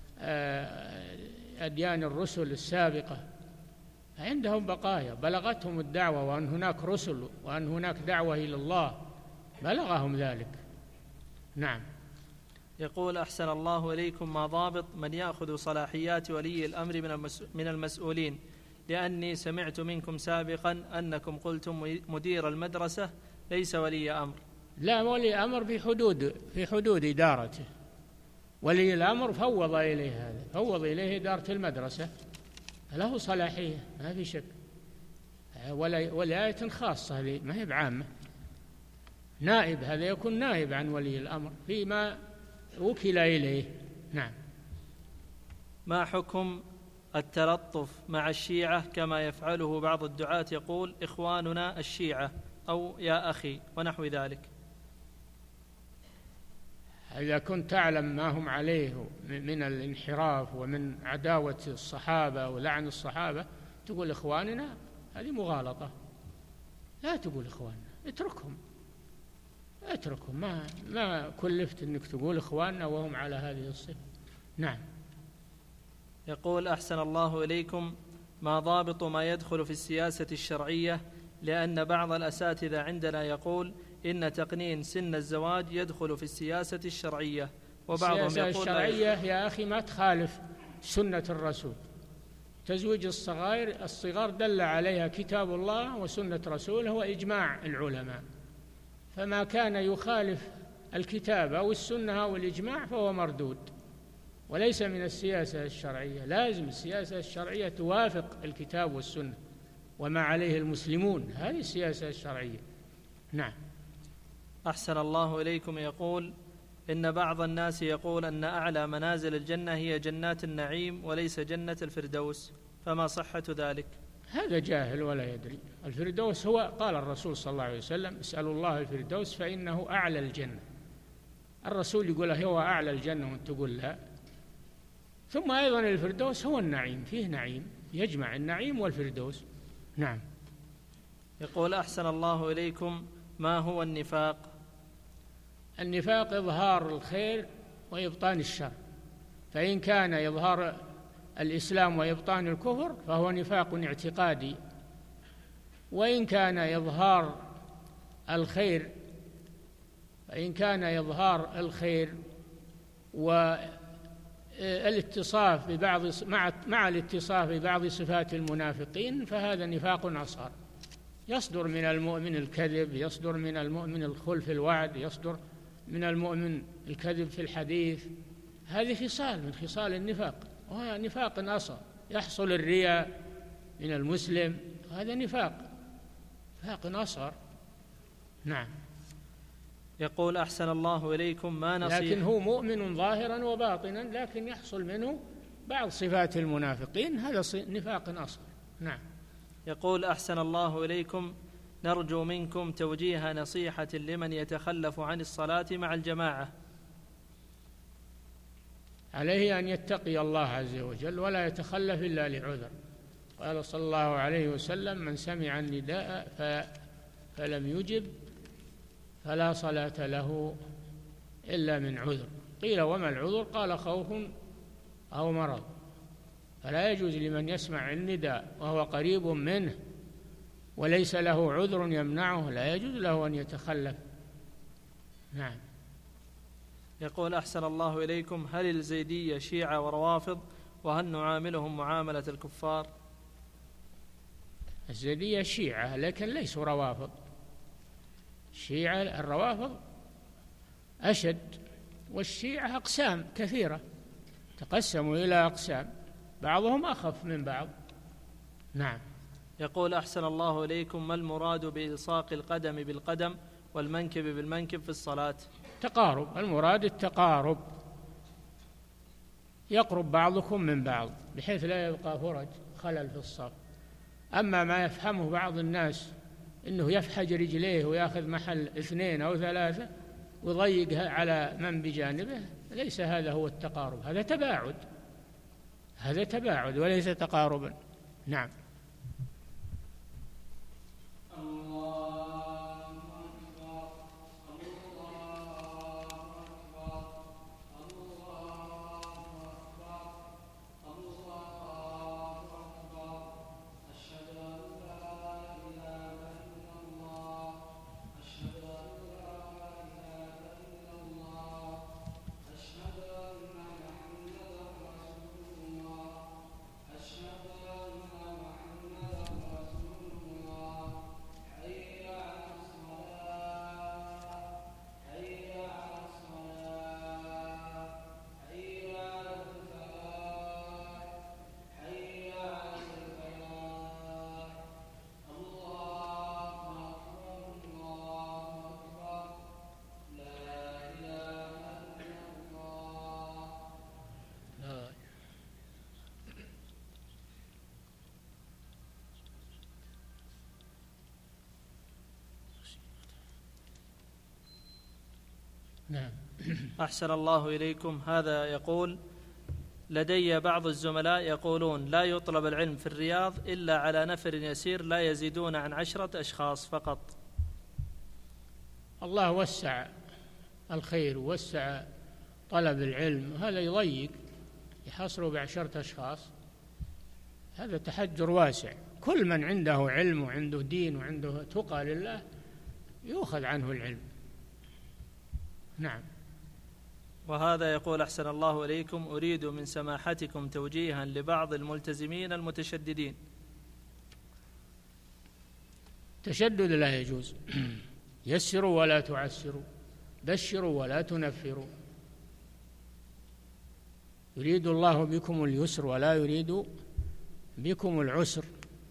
أديان الرسل السابقة، عندهم بقايا، بلغتهم الدعوة وأن هناك رسل وأن هناك دعوة إلى الله، بلغهم ذلك. نعم. يقول أحسن الله إليكم، ما ضابط من يأخذ صلاحيات ولي الأمر من المسؤولين؟ لأني سمعت منكم سابقا أنكم قلتم مدير المدرسة ليس ولي أمر. لا، ولي أمر في حدود إدارته. ولي الأمر فوض إليه إدارة المدرسة، له صلاحية ما في شك، ولاية خاصة هذه ما هي بعامة. نائب، هذا يكون نائب عن ولي الأمر فيما وكل إليه. نعم. ما حكم التلطف مع الشيعة كما يفعله بعض الدعاة، يقول إخواننا الشيعة أو يا أخي ونحو ذلك؟ إذا كنت تعلم ما هم عليه من الانحراف ومن عداوة الصحابة ولعن الصحابة تقول إخواننا، هذه مغالطة. لا تقول إخواننا، اتركهم، ما كلفت أنك تقول إخواننا وهم على هذه الصفة. نعم. يقول أحسن الله إليكم، ما ضابط ما يدخل في السياسة الشرعية؟ لأن بعض الأساتذة عندنا يقول إن تقنين سن الزواج يدخل في السياسة الشرعية، وبعضهم السياسة يقول الشرعية يا أخي ما تخالف سنة الرسول. تزويج الصغار دل عليها كتاب الله وسنة رسوله وإجماع العلماء، فما كان يخالف الكتاب أو السنة أو الإجماع فهو مردود وليس من السياسة الشرعية. لازم السياسة الشرعية توافق الكتاب والسنة وما عليه المسلمون، هذه السياسة الشرعية. نعم. أحسن الله إليكم، يقول إن بعض الناس يقول أن أعلى منازل الجنة هي جنات النعيم وليس جنة الفردوس، فما صحة ذلك؟ هذا جاهل ولا يدري. الفردوس هو، قال الرسول صلى الله عليه وسلم اسألوا الله الفردوس فإنه أعلى الجنة. الرسول يقول هو أعلى الجنة وأنت تقول لا. ثم أيضا الفردوس هو النعيم، فيه نعيم يجمع النعيم والفردوس. نعم. يقول أحسن الله إليكم، ما هو النفاق؟ النفاق إظهار الخير وإبطان الشر، فإن كان إظهار الإسلام وإبطان الكفر فهو نفاق اعتقادي، وإن كان إظهار الخير والاتصاف ببعض مع الاتصاف ببعض صفات المنافقين فهذا نفاق أصغر، يصدر من المؤمن الكذب، يصدر من المؤمن الخلف الوعد، يصدر من المؤمن الكذب في الحديث. هذه خصال من خصال النفاق، وهو نفاق أصغر. يحصل الرياء من المسلم، هذا نفاق أصغر. نعم. يقول أحسن الله إليكم، ما نصيحة، لكن هو مؤمن ظاهرا وباطنا، لكن يحصل منه بعض صفات المنافقين، هذا نفاق أصغر. نعم. يقول أحسن الله إليكم، نرجو منكم توجيه نصيحة لمن يتخلف عن الصلاة مع الجماعة. عليه أن يتقي الله عز وجل ولا يتخلف إلا لعذر. قال صلى الله عليه وسلم من سمع النداء فلم يجب فلا صلاة له إلا من عذر. قيل وما العذر؟ قال خوف أو مرض. فلا يجوز لمن يسمع النداء وهو قريب منه وليس له عذر يمنعه، لا يجوز له أن يتخلف. نعم. يقول أحسن الله إليكم، هل الزيدية شيعة وروافض، وهل نعاملهم معاملة الكفار؟ الزيدية شيعة لكن ليسوا روافض. الروافض أشد، والشيعة أقسام كثيرة، تقسموا إلى أقسام، بعضهم أخف من بعض. نعم. يقول أحسن الله إليكم، ما المراد بإلصاق القدم بالقدم والمنكب بالمنكب في الصلاة؟ تقارب، المراد التقارب، يقرب بعضكم من بعض بحيث لا يبقى فرج خلل في الصف. أما ما يفهمه بعض الناس إنه يفحج رجليه ويأخذ محل 2 أو 3 ويضيقها على من بجانبه، ليس هذا هو التقارب، هذا تباعد وليس تقاربا. نعم. نعم. أحسن الله إليكم. هذا يقول: لدي بعض الزملاء يقولون لا يطلب العلم في الرياض إلا على نفر يسير لا يزيدون عن 10 أشخاص فقط. الله وسع الخير ووسع طلب العلم، هذا يضيق يحصروا ب10 أشخاص، هذا تحجر واسع. كل من عنده علم وعنده دين وعنده تقى لله يؤخذ عنه العلم. نعم. وهذا يقول: أحسن الله إليكم، أريد من سماحتكم توجيها لبعض الملتزمين المتشددين. تشدد لا يجوز. يسروا ولا تعسروا، بشروا ولا تنفروا. يريد الله بكم اليسر ولا يريد بكم العسر،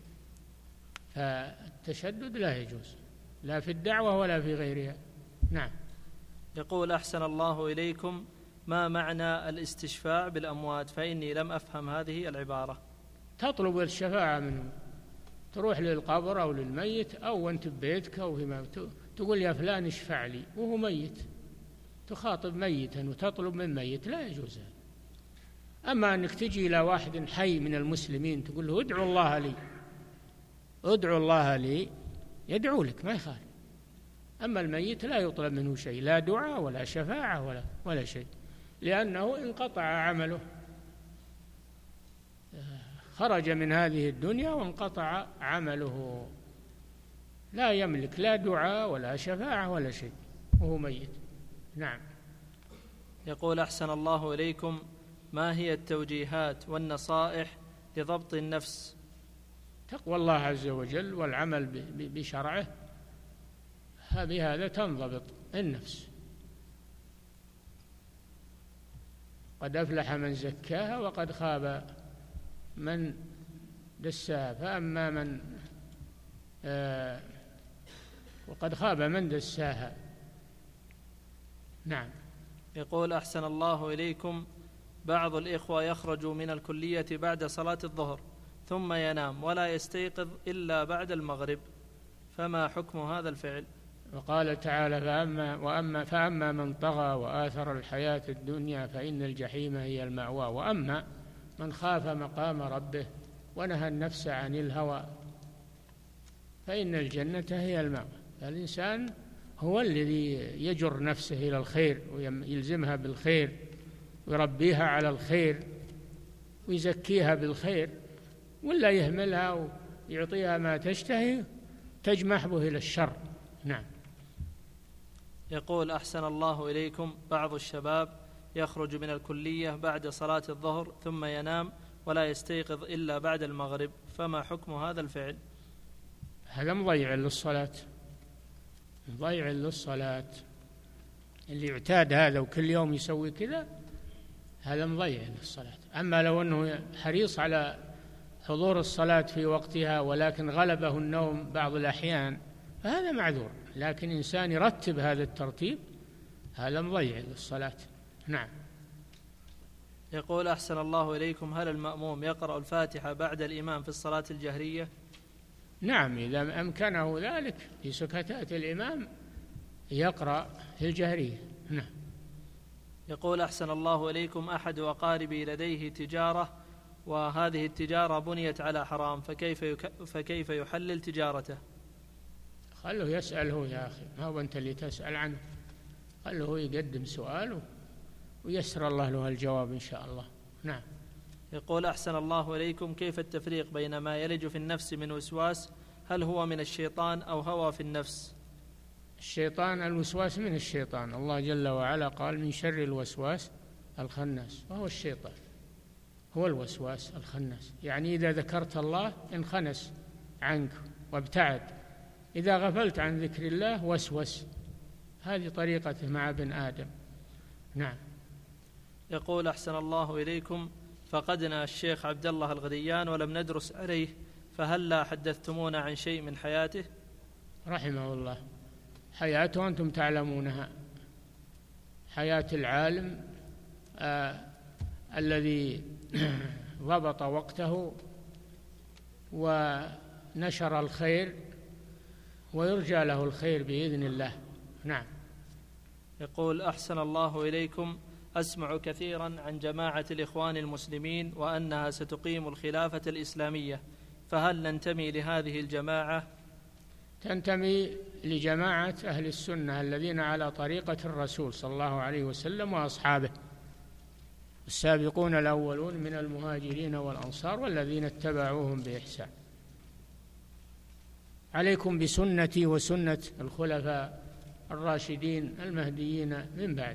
فالتشدد لا يجوز لا في الدعوة ولا في غيرها. نعم. يقول: أحسن الله إليكم، ما معنى الاستشفاع بالأموات؟ فإني لم أفهم هذه العبارة. تطلب الشفاعة منه، تروح للقبر أو للميت أو أنت ببيتك أو فيما تقول يا فلان اشفع لي وهو ميت، تخاطب ميتا وتطلب من ميت، لا يجوز. أما أنك تجي إلى واحد حي من المسلمين تقول له ادعو الله لي، ادعو الله لي، يدعو لك ما يخالف. أما الميت لا يطلب منه شيء، لا دعاء ولا شفاعة ولا شيء، لأنه انقطع عمله، خرج من هذه الدنيا وانقطع عمله، لا يملك لا دعاء ولا شفاعة ولا شيء وهو ميت. نعم. يقول: أحسن الله إليكم، ما هي التوجيهات والنصائح لضبط النفس؟ تقوى الله عز وجل والعمل بشرعه، بهذا تنضبط النفس. قد أفلح من زكاها وقد خاب من دساها، فأما من وقد خاب من دساها. نعم. يقول: أحسن الله إليكم، بعض الإخوة يخرج من الكلية بعد صلاة الظهر ثم ينام ولا يستيقظ إلا بعد المغرب، فما حكم هذا الفعل؟ وقال تعالى: فأما من طغى وآثر الحياة الدنيا فإن الجحيم هي المأوى، وأما من خاف مقام ربه ونهى النفس عن الهوى فإن الجنة هي المأوى. فالإنسان هو الذي يجر نفسه إلى الخير ويلزمها بالخير ويربيها على الخير ويزكيها بالخير، ولا يهملها ويعطيها ما تشتهي تجمح به إلى الشر. نعم. يقول: أحسن الله إليكم، بعض الشباب يخرج من الكلية بعد صلاة الظهر ثم ينام ولا يستيقظ إلا بعد المغرب، فما حكم هذا الفعل؟ هذا مضيع للصلاة، مضيع للصلاة. اللي يعتاد هذا وكل يوم يسوي كذا هذا مضيع للصلاة. أما لو أنه حريص على حضور الصلاة في وقتها ولكن غلبه النوم بعض الأحيان فهذا معذور، لكن إنسان يرتب هذا الترتيب هذا مضيع للصلاة. نعم. يقول: أحسن الله إليكم، هل المأموم يقرأ الفاتحة بعد الإمام في الصلاة الجهرية؟ نعم، إذا أمكنه ذلك في سكتات الإمام يقرأ في الجهرية. نعم. يقول: أحسن الله إليكم، أحد أقاربي لديه تجارة وهذه التجارة بنيت على حرام، فكيف يحلل تجارته؟ خله يسأله يا أخي، ما هو أنت اللي تسأل عنه، خله يقدم سؤاله ويسر الله له الجواب إن شاء الله. نعم. يقول: أحسن الله إليكم، كيف التفريق بين ما يلج في النفس من وسواس؟ هل هو من الشيطان أو هوى في النفس؟ الشيطان، الوسواس من الشيطان، الله جل وعلا قال: من شر الوسواس الخناس، وهو الشيطان هو الوسواس الخناس، يعني إذا ذكرت الله انخنس عنك وابتعد، إذا غفلت عن ذكر الله وسوس. هذه طريقته مع ابن آدم. نعم. يقول: أحسن الله إليكم، فقدنا الشيخ عبد الله الغديان ولم ندرس عليه، فهل لا حدثتمونا عن شيء من حياته؟ رحمه الله، حياته أنتم تعلمونها، حياة العالم الذي ضبط وقته ونشر الخير ويرجى له الخير بإذن الله. نعم. يقول: أحسن الله إليكم، أسمع كثيرا عن جماعة الإخوان المسلمين وأنها ستقيم الخلافة الإسلامية، فهل ننتمي لهذه الجماعة؟ تنتمي لجماعة أهل السنة الذين على طريقة الرسول صلى الله عليه وسلم وأصحابه، السابقون الأولون من المهاجرين والأنصار والذين اتبعوهم بإحسان. عليكم بسنتي وسنة الخلفاء الراشدين المهديين من بعد.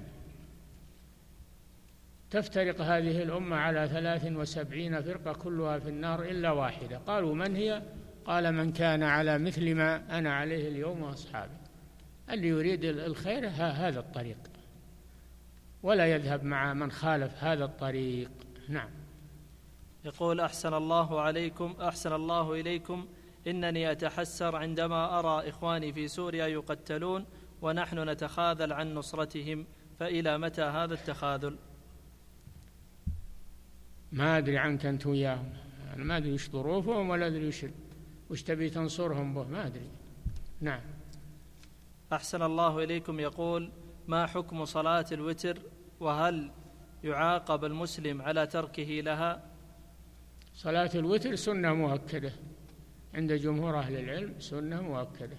تفترق هذه الأمة على 73 فرقة كلها في النار إلا واحدة. قالوا: من هي؟ قال: من كان على مثل ما أنا عليه اليوم وأصحابي. اللي يريد الخير هذا الطريق، ولا يذهب مع من خالف هذا الطريق. نعم. يقول: أحسن الله إليكم، إنني أتحسر عندما أرى إخواني في سوريا يقتلون ونحن نتخاذل عن نصرتهم، فإلى متى هذا التخاذل؟ ما أدري عنك أنت وياهم، أنا ما أدري وش ظروفهم ولا أدري وش تبي تنصرهم به، ما أدري. نعم. أحسن الله إليكم يقول: ما حكم صلاة الوتر، وهل يعاقب المسلم على تركه لها؟ صلاة الوتر سنة مؤكدة عند جمهور أهل العلم، سنة مؤكدة،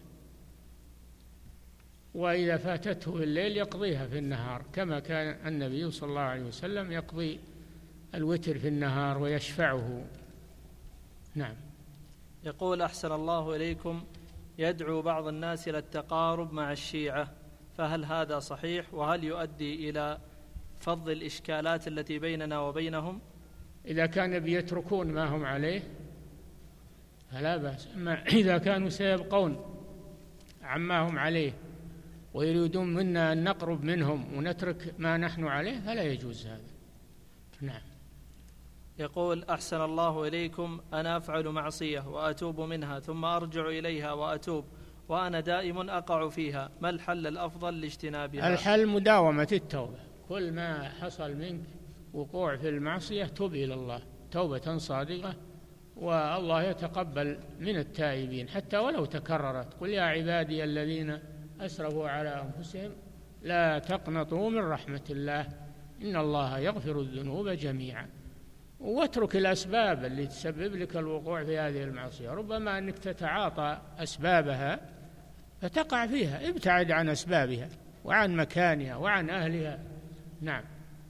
وإذا فاتته الليل يقضيها في النهار، كما كان النبي صلى الله عليه وسلم يقضي الوتر في النهار ويشفعه. نعم. يقول: أحسن الله إليكم، يدعو بعض الناس إلى التقارب مع الشيعة، فهل هذا صحيح؟ وهل يؤدي إلى فض الإشكالات التي بيننا وبينهم؟ إذا كان بيتركون ما هم عليه فلا بأس، أما إذا كانوا سيبقون عما هم عليه ويريدون منا أن نقرب منهم ونترك ما نحن عليه فلا يجوز هذا. نعم. يقول: أحسن الله إليكم، أنا أفعل معصية وأتوب منها ثم أرجع إليها وأتوب، وأنا دائم أقع فيها، ما الحل الأفضل لاجتنابها؟ الحل مداومة التوبة، كل ما حصل منك وقوع في المعصية توب إلى الله توبة صادقة، والله يتقبل من التائبين حتى ولو تكررت. قل يا عبادي الذين أسرفوا على أنفسهم لا تقنطوا من رحمة الله إن الله يغفر الذنوب جميعا. واترك الأسباب اللي تسبب لك الوقوع في هذه المعصية، ربما أنك تتعاطى أسبابها فتقع فيها، ابتعد عن أسبابها وعن مكانها وعن أهلها. نعم.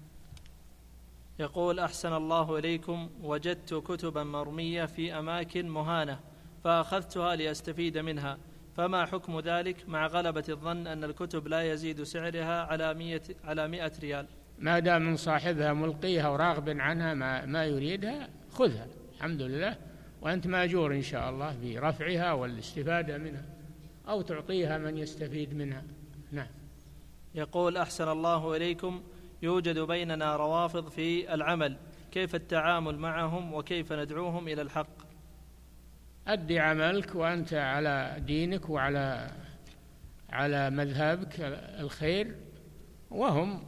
يقول: أحسن الله إليكم، وجدت كتبا مرمية في أماكن مهانة فأخذتها لأستفيد منها، فما حكم ذلك مع غلبة الظن أن الكتب لا يزيد سعرها على 100 ريال؟ ما دام من صاحبها ملقيها وراغب عنها ما يريدها خذها، الحمد لله، وأنت ماجور إن شاء الله برفعها والاستفادة منها، أو تعطيها من يستفيد منها. نعم. يقول: أحسن الله إليكم، يوجد بيننا روافض في العمل، كيف التعامل معهم وكيف ندعوهم إلى الحق؟ أدي عملك وأنت على دينك وعلى مذهبك الخير، وهم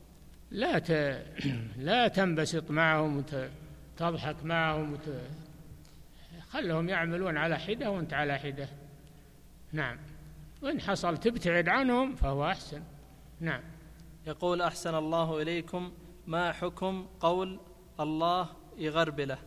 لا تنبسط معهم وتضحك معهم خلهم يعملون على حدة وأنت على حدة. نعم. وإن حصل تبتعد عنهم فهو أحسن. نعم. يقول: أحسن الله إليكم، ما حكم قول الله يغربله؟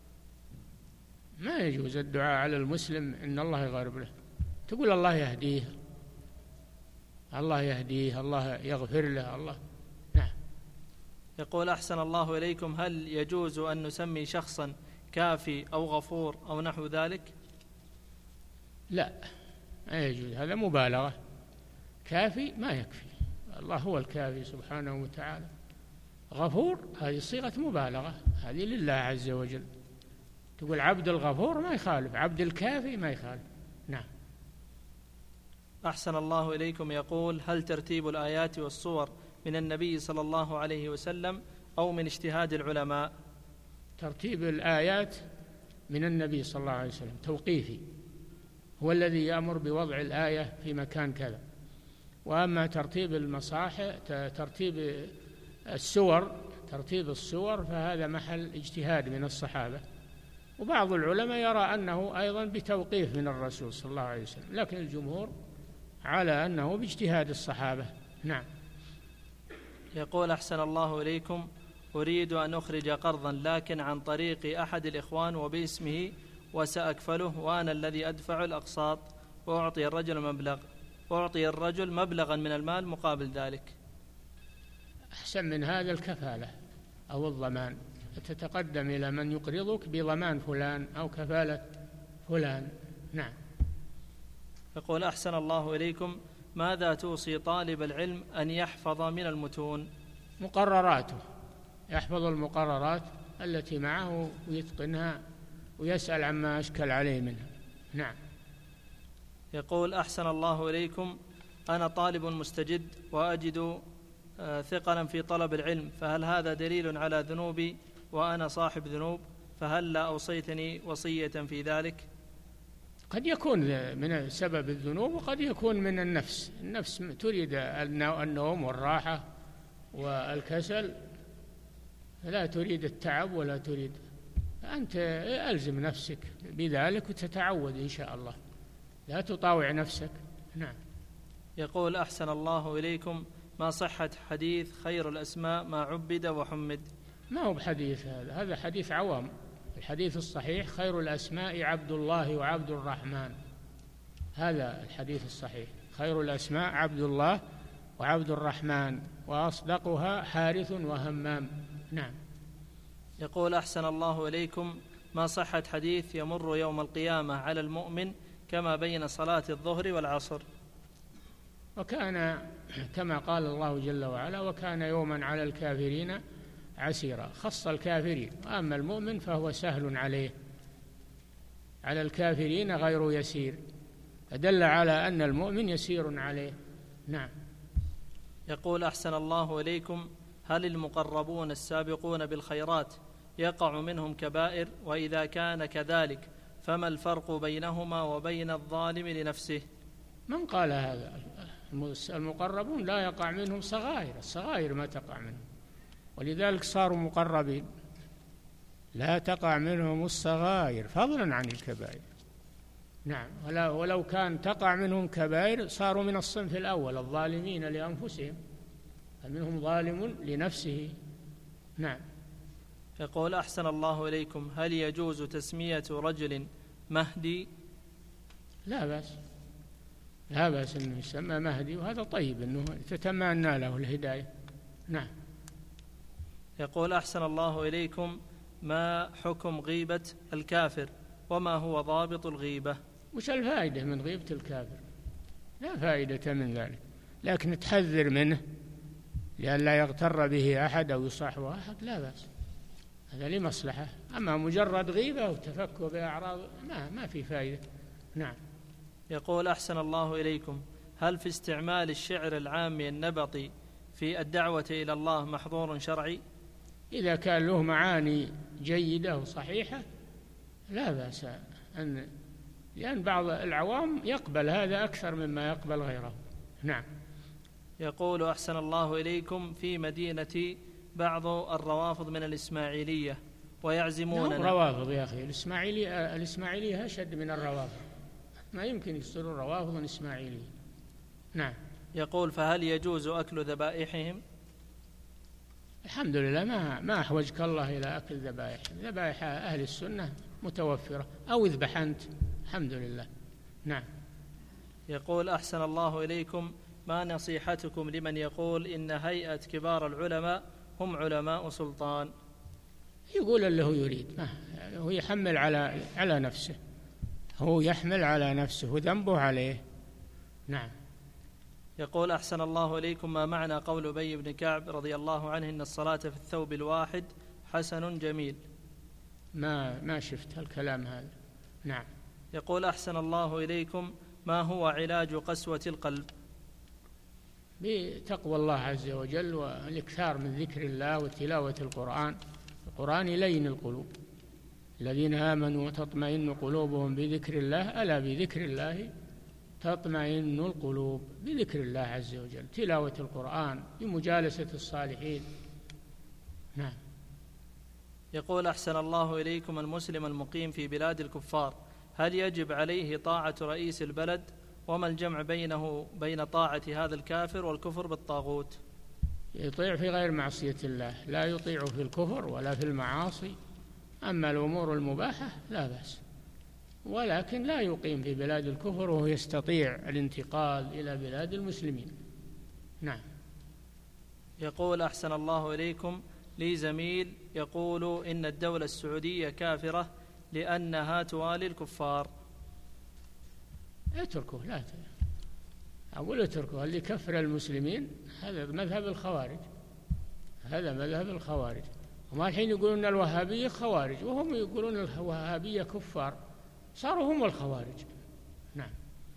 ما يجوز الدعاء على المسلم إن الله يغربله، تقول الله يهديه، الله يهديه، الله يغفر له، الله. نعم. يقول: أحسن الله إليكم، هل يجوز أن نسمي شخصا كافي أو غفور أو نحو ذلك؟ لا، ما يجوز، هذا مبالغة. كافي ما يكفي، الله هو الكافي سبحانه وتعالى. غفور هذه صيغة مبالغة، هذه لله عز وجل. تقول عبد الغفور ما يخالف، عبد الكافي ما يخالف. نعم. أحسن الله إليكم يقول: هل ترتيب الآيات والصور من النبي صلى الله عليه وسلم أو من اجتهاد العلماء؟ ترتيب الآيات من النبي صلى الله عليه وسلم توقيفي، هو الذي يأمر بوضع الآية في مكان كذا. وأما ترتيب المصاحف، ترتيب السور فهذا محل اجتهاد من الصحابة، وبعض العلماء يرى أنه أيضا بتوقيف من الرسول صلى الله عليه وسلم، لكن الجمهور على أنه باجتهاد الصحابة. نعم. يقول أحسن الله إليكم، أريد أن أخرج قرضا لكن عن طريق أحد الإخوان وباسمه وسأكفله وأنا الذي أدفع الأقساط، وأعطي الرجل مبلغا من المال مقابل ذلك. أحسن من هذا الكفالة أو الضمان، تتقدم إلى من يقرضك بضمان فلان أو كفالة فلان. نعم. يقول أحسن الله إليكم، ماذا توصي طالب العلم أن يحفظ من المتون؟ مقرراته، يحفظ المقررات التي معه ويتقنها ويسأل عما أشكل عليه منها. نعم. يقول أحسن الله إليكم، أنا طالب مستجد وأجد ثقلا في طلب العلم، فهل هذا دليل على ذنوبي وأنا صاحب ذنوب؟ فهل لا أوصيتني وصية في ذلك؟ قد يكون من سبب الذنوب وقد يكون من النفس تريد النوم والراحة والكسل، لا تريد التعب ولا تريد. أنت ألزم نفسك بذلك وتتعود إن شاء الله، لا تطاوع نفسك. نعم. يقول أحسن الله إليكم، ما صحة حديث خير الأسماء ما عبد وحمد؟ ما هو بحديث هذا حديث عوام. الحديث الصحيح خير الأسماء عبد الله وعبد الرحمن، هذا الحديث الصحيح. خير الأسماء عبد الله وعبد الرحمن، وأصدقها حارث وهمام. نعم. يقول أحسن الله إليكم، ما صحة حديث يمر يوم القيامة على المؤمن كما بين صلاة الظهر والعصر؟ وكان كما قال الله جل وعلا، وكان يوما على الكافرين عسيرا، خص الكافرين، وأما المؤمن فهو سهل عليه، على الكافرين غير يسير، فدل على أن المؤمن يسير عليه. نعم. يقول أحسن الله إليكم، هل المقربون السابقون بالخيرات يقع منهم كبائر؟ وإذا كان كذلك فما الفرق بينهما وبين الظالم لنفسه؟ من قال هذا؟ المقربون لا يقع منهم صغائر، الصغائر ما تقع منهم، ولذلك صاروا مقربين، لا تقع منهم الصغائر فضلا عن الكبائر. نعم. ولو كان تقع منهم كبائر صاروا من الصنف الأول، الظالمين لأنفسهم، فمنهم ظالم لنفسه. نعم. يقول أحسن الله إليكم، هل يجوز تسمية رجل مهدي؟ لا بأس، لا بأس أنه يسمى مهدي، وهذا طيب أنه تتمنى له الهداية. نعم. يقول أحسن الله إليكم، ما حكم غيبة الكافر وما هو ضابط الغيبة؟ وش الفائدة من غيبة الكافر؟ لا فائدة من ذلك، لكن تحذر منه لئلا يغتر به أحد أو يصاحبه أحد، لا بأس، هذا لمصلحة. أما مجرد غيبة وتفكه بأعراض ما في فائدة. نعم. يقول أحسن الله إليكم، هل في استعمال الشعر العامي النبطي في الدعوة إلى الله محظور شرعي؟ إذا كان له معاني جيدة وصحيحة لا بأس، لأن بعض العوام يقبل هذا أكثر مما يقبل غيره. نعم. يقول أحسن الله إليكم، في مدينة بعض الروافض من الإسماعيلية ويعزمون روافض يا أخي، الإسماعيلية أشد من الروافض، ما يمكن يصيرون روافض إسماعيلية. نعم. يقول فهل يجوز أكل ذبائحهم؟ الحمد لله، ما أحوجك الله إلى أكل ذبائح أهل السنة متوفرة، أو اذبح أنت، الحمد لله. نعم. يقول أحسن الله إليكم، ما نصيحتكم لمن يقول إن هيئة كبار العلماء هم علماء سلطان؟ يقول اللي هو يريد، هو يحمل على نفسه، هو يحمل على نفسه وذنبه عليه. نعم. يقول أحسن الله إليكم، ما معنى قول أبي بن كعب رضي الله عنه إن الصلاة في الثوب الواحد حسن جميل؟ ما شفت الكلام هذا. نعم. يقول أحسن الله إليكم، ما هو علاج قسوة القلب؟ بتقوى الله عز وجل والاكثار من ذكر الله وتلاوة القرآن. القرآن يلين القلوب، الذين آمنوا وتطمئن قلوبهم بذكر الله، ألا بذكر الله تطمئن القلوب، بذكر الله عز وجل، تلاوة القرآن، بمجالسة الصالحين. نعم. يقول أحسن الله إليكم، المسلم المقيم في بلاد الكفار هل يجب عليه طاعة رئيس البلد؟ وما الجمع بين طاعة هذا الكافر والكفر بالطاغوت؟ يطيع في غير معصية الله، لا يطيع في الكفر ولا في المعاصي. أما الأمور المباحة لا بأس، ولكن لا يقيم في بلاد الكفر وهو يستطيع الانتقال إلى بلاد المسلمين. نعم. يقول أحسن الله إليكم، لي زميل يقول إن الدولة السعودية كافرة لأنها توالي الكفار. اتركوه، لا أقول اتركوه. اللي كفر المسلمين هذا مذهب الخوارج، هذا مذهب الخوارج. وما الحين يقولون الوهابية خوارج وهم يقولون الوهابية كفار، صاروا هم الخوارج. نعم.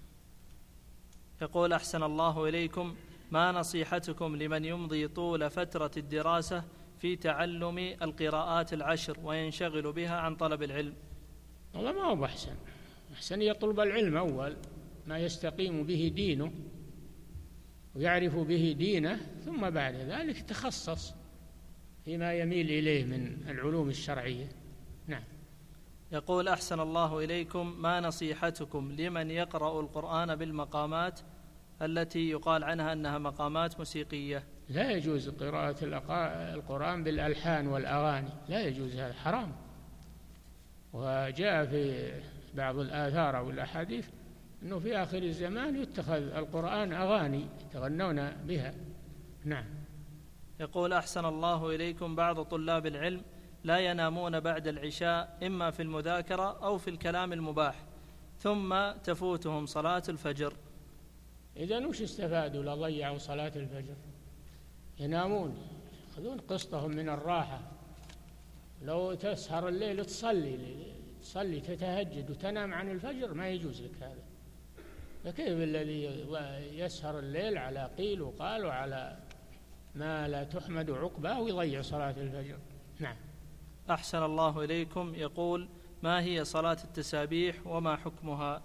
يقول أحسن الله إليكم، ما نصيحتكم لمن يمضي طول فترة الدراسة في تعلم القراءات العشر وينشغل بها عن طلب العلم؟ والله ما هو أحسن، أحسن يطلب العلم أول، ما يستقيم به دينه ويعرف به دينه، ثم بعد ذلك تخصص فيما يميل إليه من العلوم الشرعية. نعم. يقول أحسن الله إليكم، ما نصيحتكم لمن يقرأ القرآن بالمقامات التي يقال عنها أنها مقامات موسيقية؟ لا يجوز قراءة القرآن بالألحان والأغاني، لا يجوز، هذا حرام. وجاء في بعض الآثار أو الأحاديث أنه في آخر الزمان يتخذ القرآن أغاني يتغنون بها. نعم. يقول أحسن الله إليكم، بعض طلاب العلم لا ينامون بعد العشاء إما في المذاكرة أو في الكلام المباح، ثم تفوتهم صلاة الفجر. إذن وش استفادوا لو ضيعوا صلاة الفجر؟ ينامون، يأخذون قسطهم من الراحة. لو تسهر الليل تصلي تتهجد وتنام عن الفجر ما يجوز لك هذا. فكيف الذي يسهر الليل على قيل وقال وعلى ما لا تحمد عقباه ويضيع صلاة الفجر؟ نعم. أحسن الله إليكم، يقول ما هي صلاة التسابيح وما حكمها؟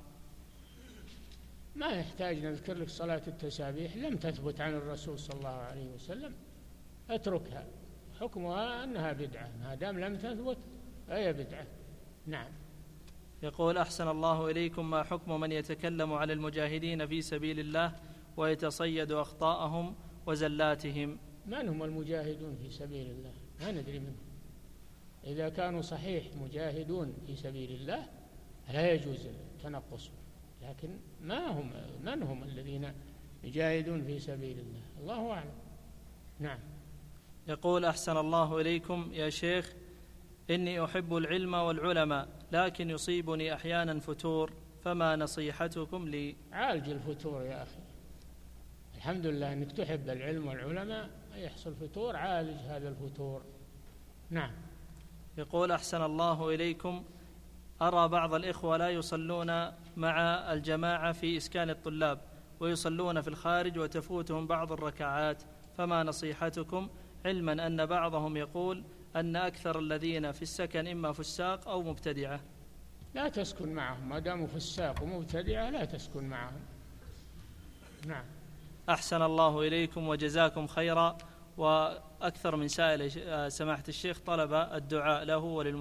ما يحتاج نذكر لك صلاة التسابيح، لم تثبت عن الرسول صلى الله عليه وسلم، اتركها، حكمها أنها بدعة، ما دام لم تثبت فهي بدعة. نعم. يقول أحسن الله إليكم، ما حكم من يتكلم على المجاهدين في سبيل الله ويتصيد أخطاءهم وزلاتهم؟ من هم المجاهدون في سبيل الله؟ ما ندري منهم. إذا كانوا صحيح مجاهدون في سبيل الله لا يجوز التنقص، لكن من هم الذين يجاهدون في سبيل الله؟ الله أعلم. نعم. يقول أحسن الله إليكم، يا شيخ إني أحب العلم والعلماء لكن يصيبني أحيانا فتور، فما نصيحتكم لي؟ عالج الفتور يا أخي، الحمد لله أنك تحب العلم والعلماء، يحصل فتور، عالج هذا الفتور. نعم. يقول أحسن الله إليكم، أرى بعض الإخوة لا يصلون مع الجماعة في إسكان الطلاب ويصلون في الخارج وتفوتهم بعض الركعات، فما نصيحتكم، علما أن بعضهم يقول أن أكثر الذين في السكن إما فساق أو مبتدعة؟ لا تسكن معهم، ما داموا فساق ومبتدعة لا تسكن معهم. نعم. أحسن الله إليكم وجزاكم خيرا. وأكثر من سائل سماحة الشيخ طلب الدعاء له وللمسلمين.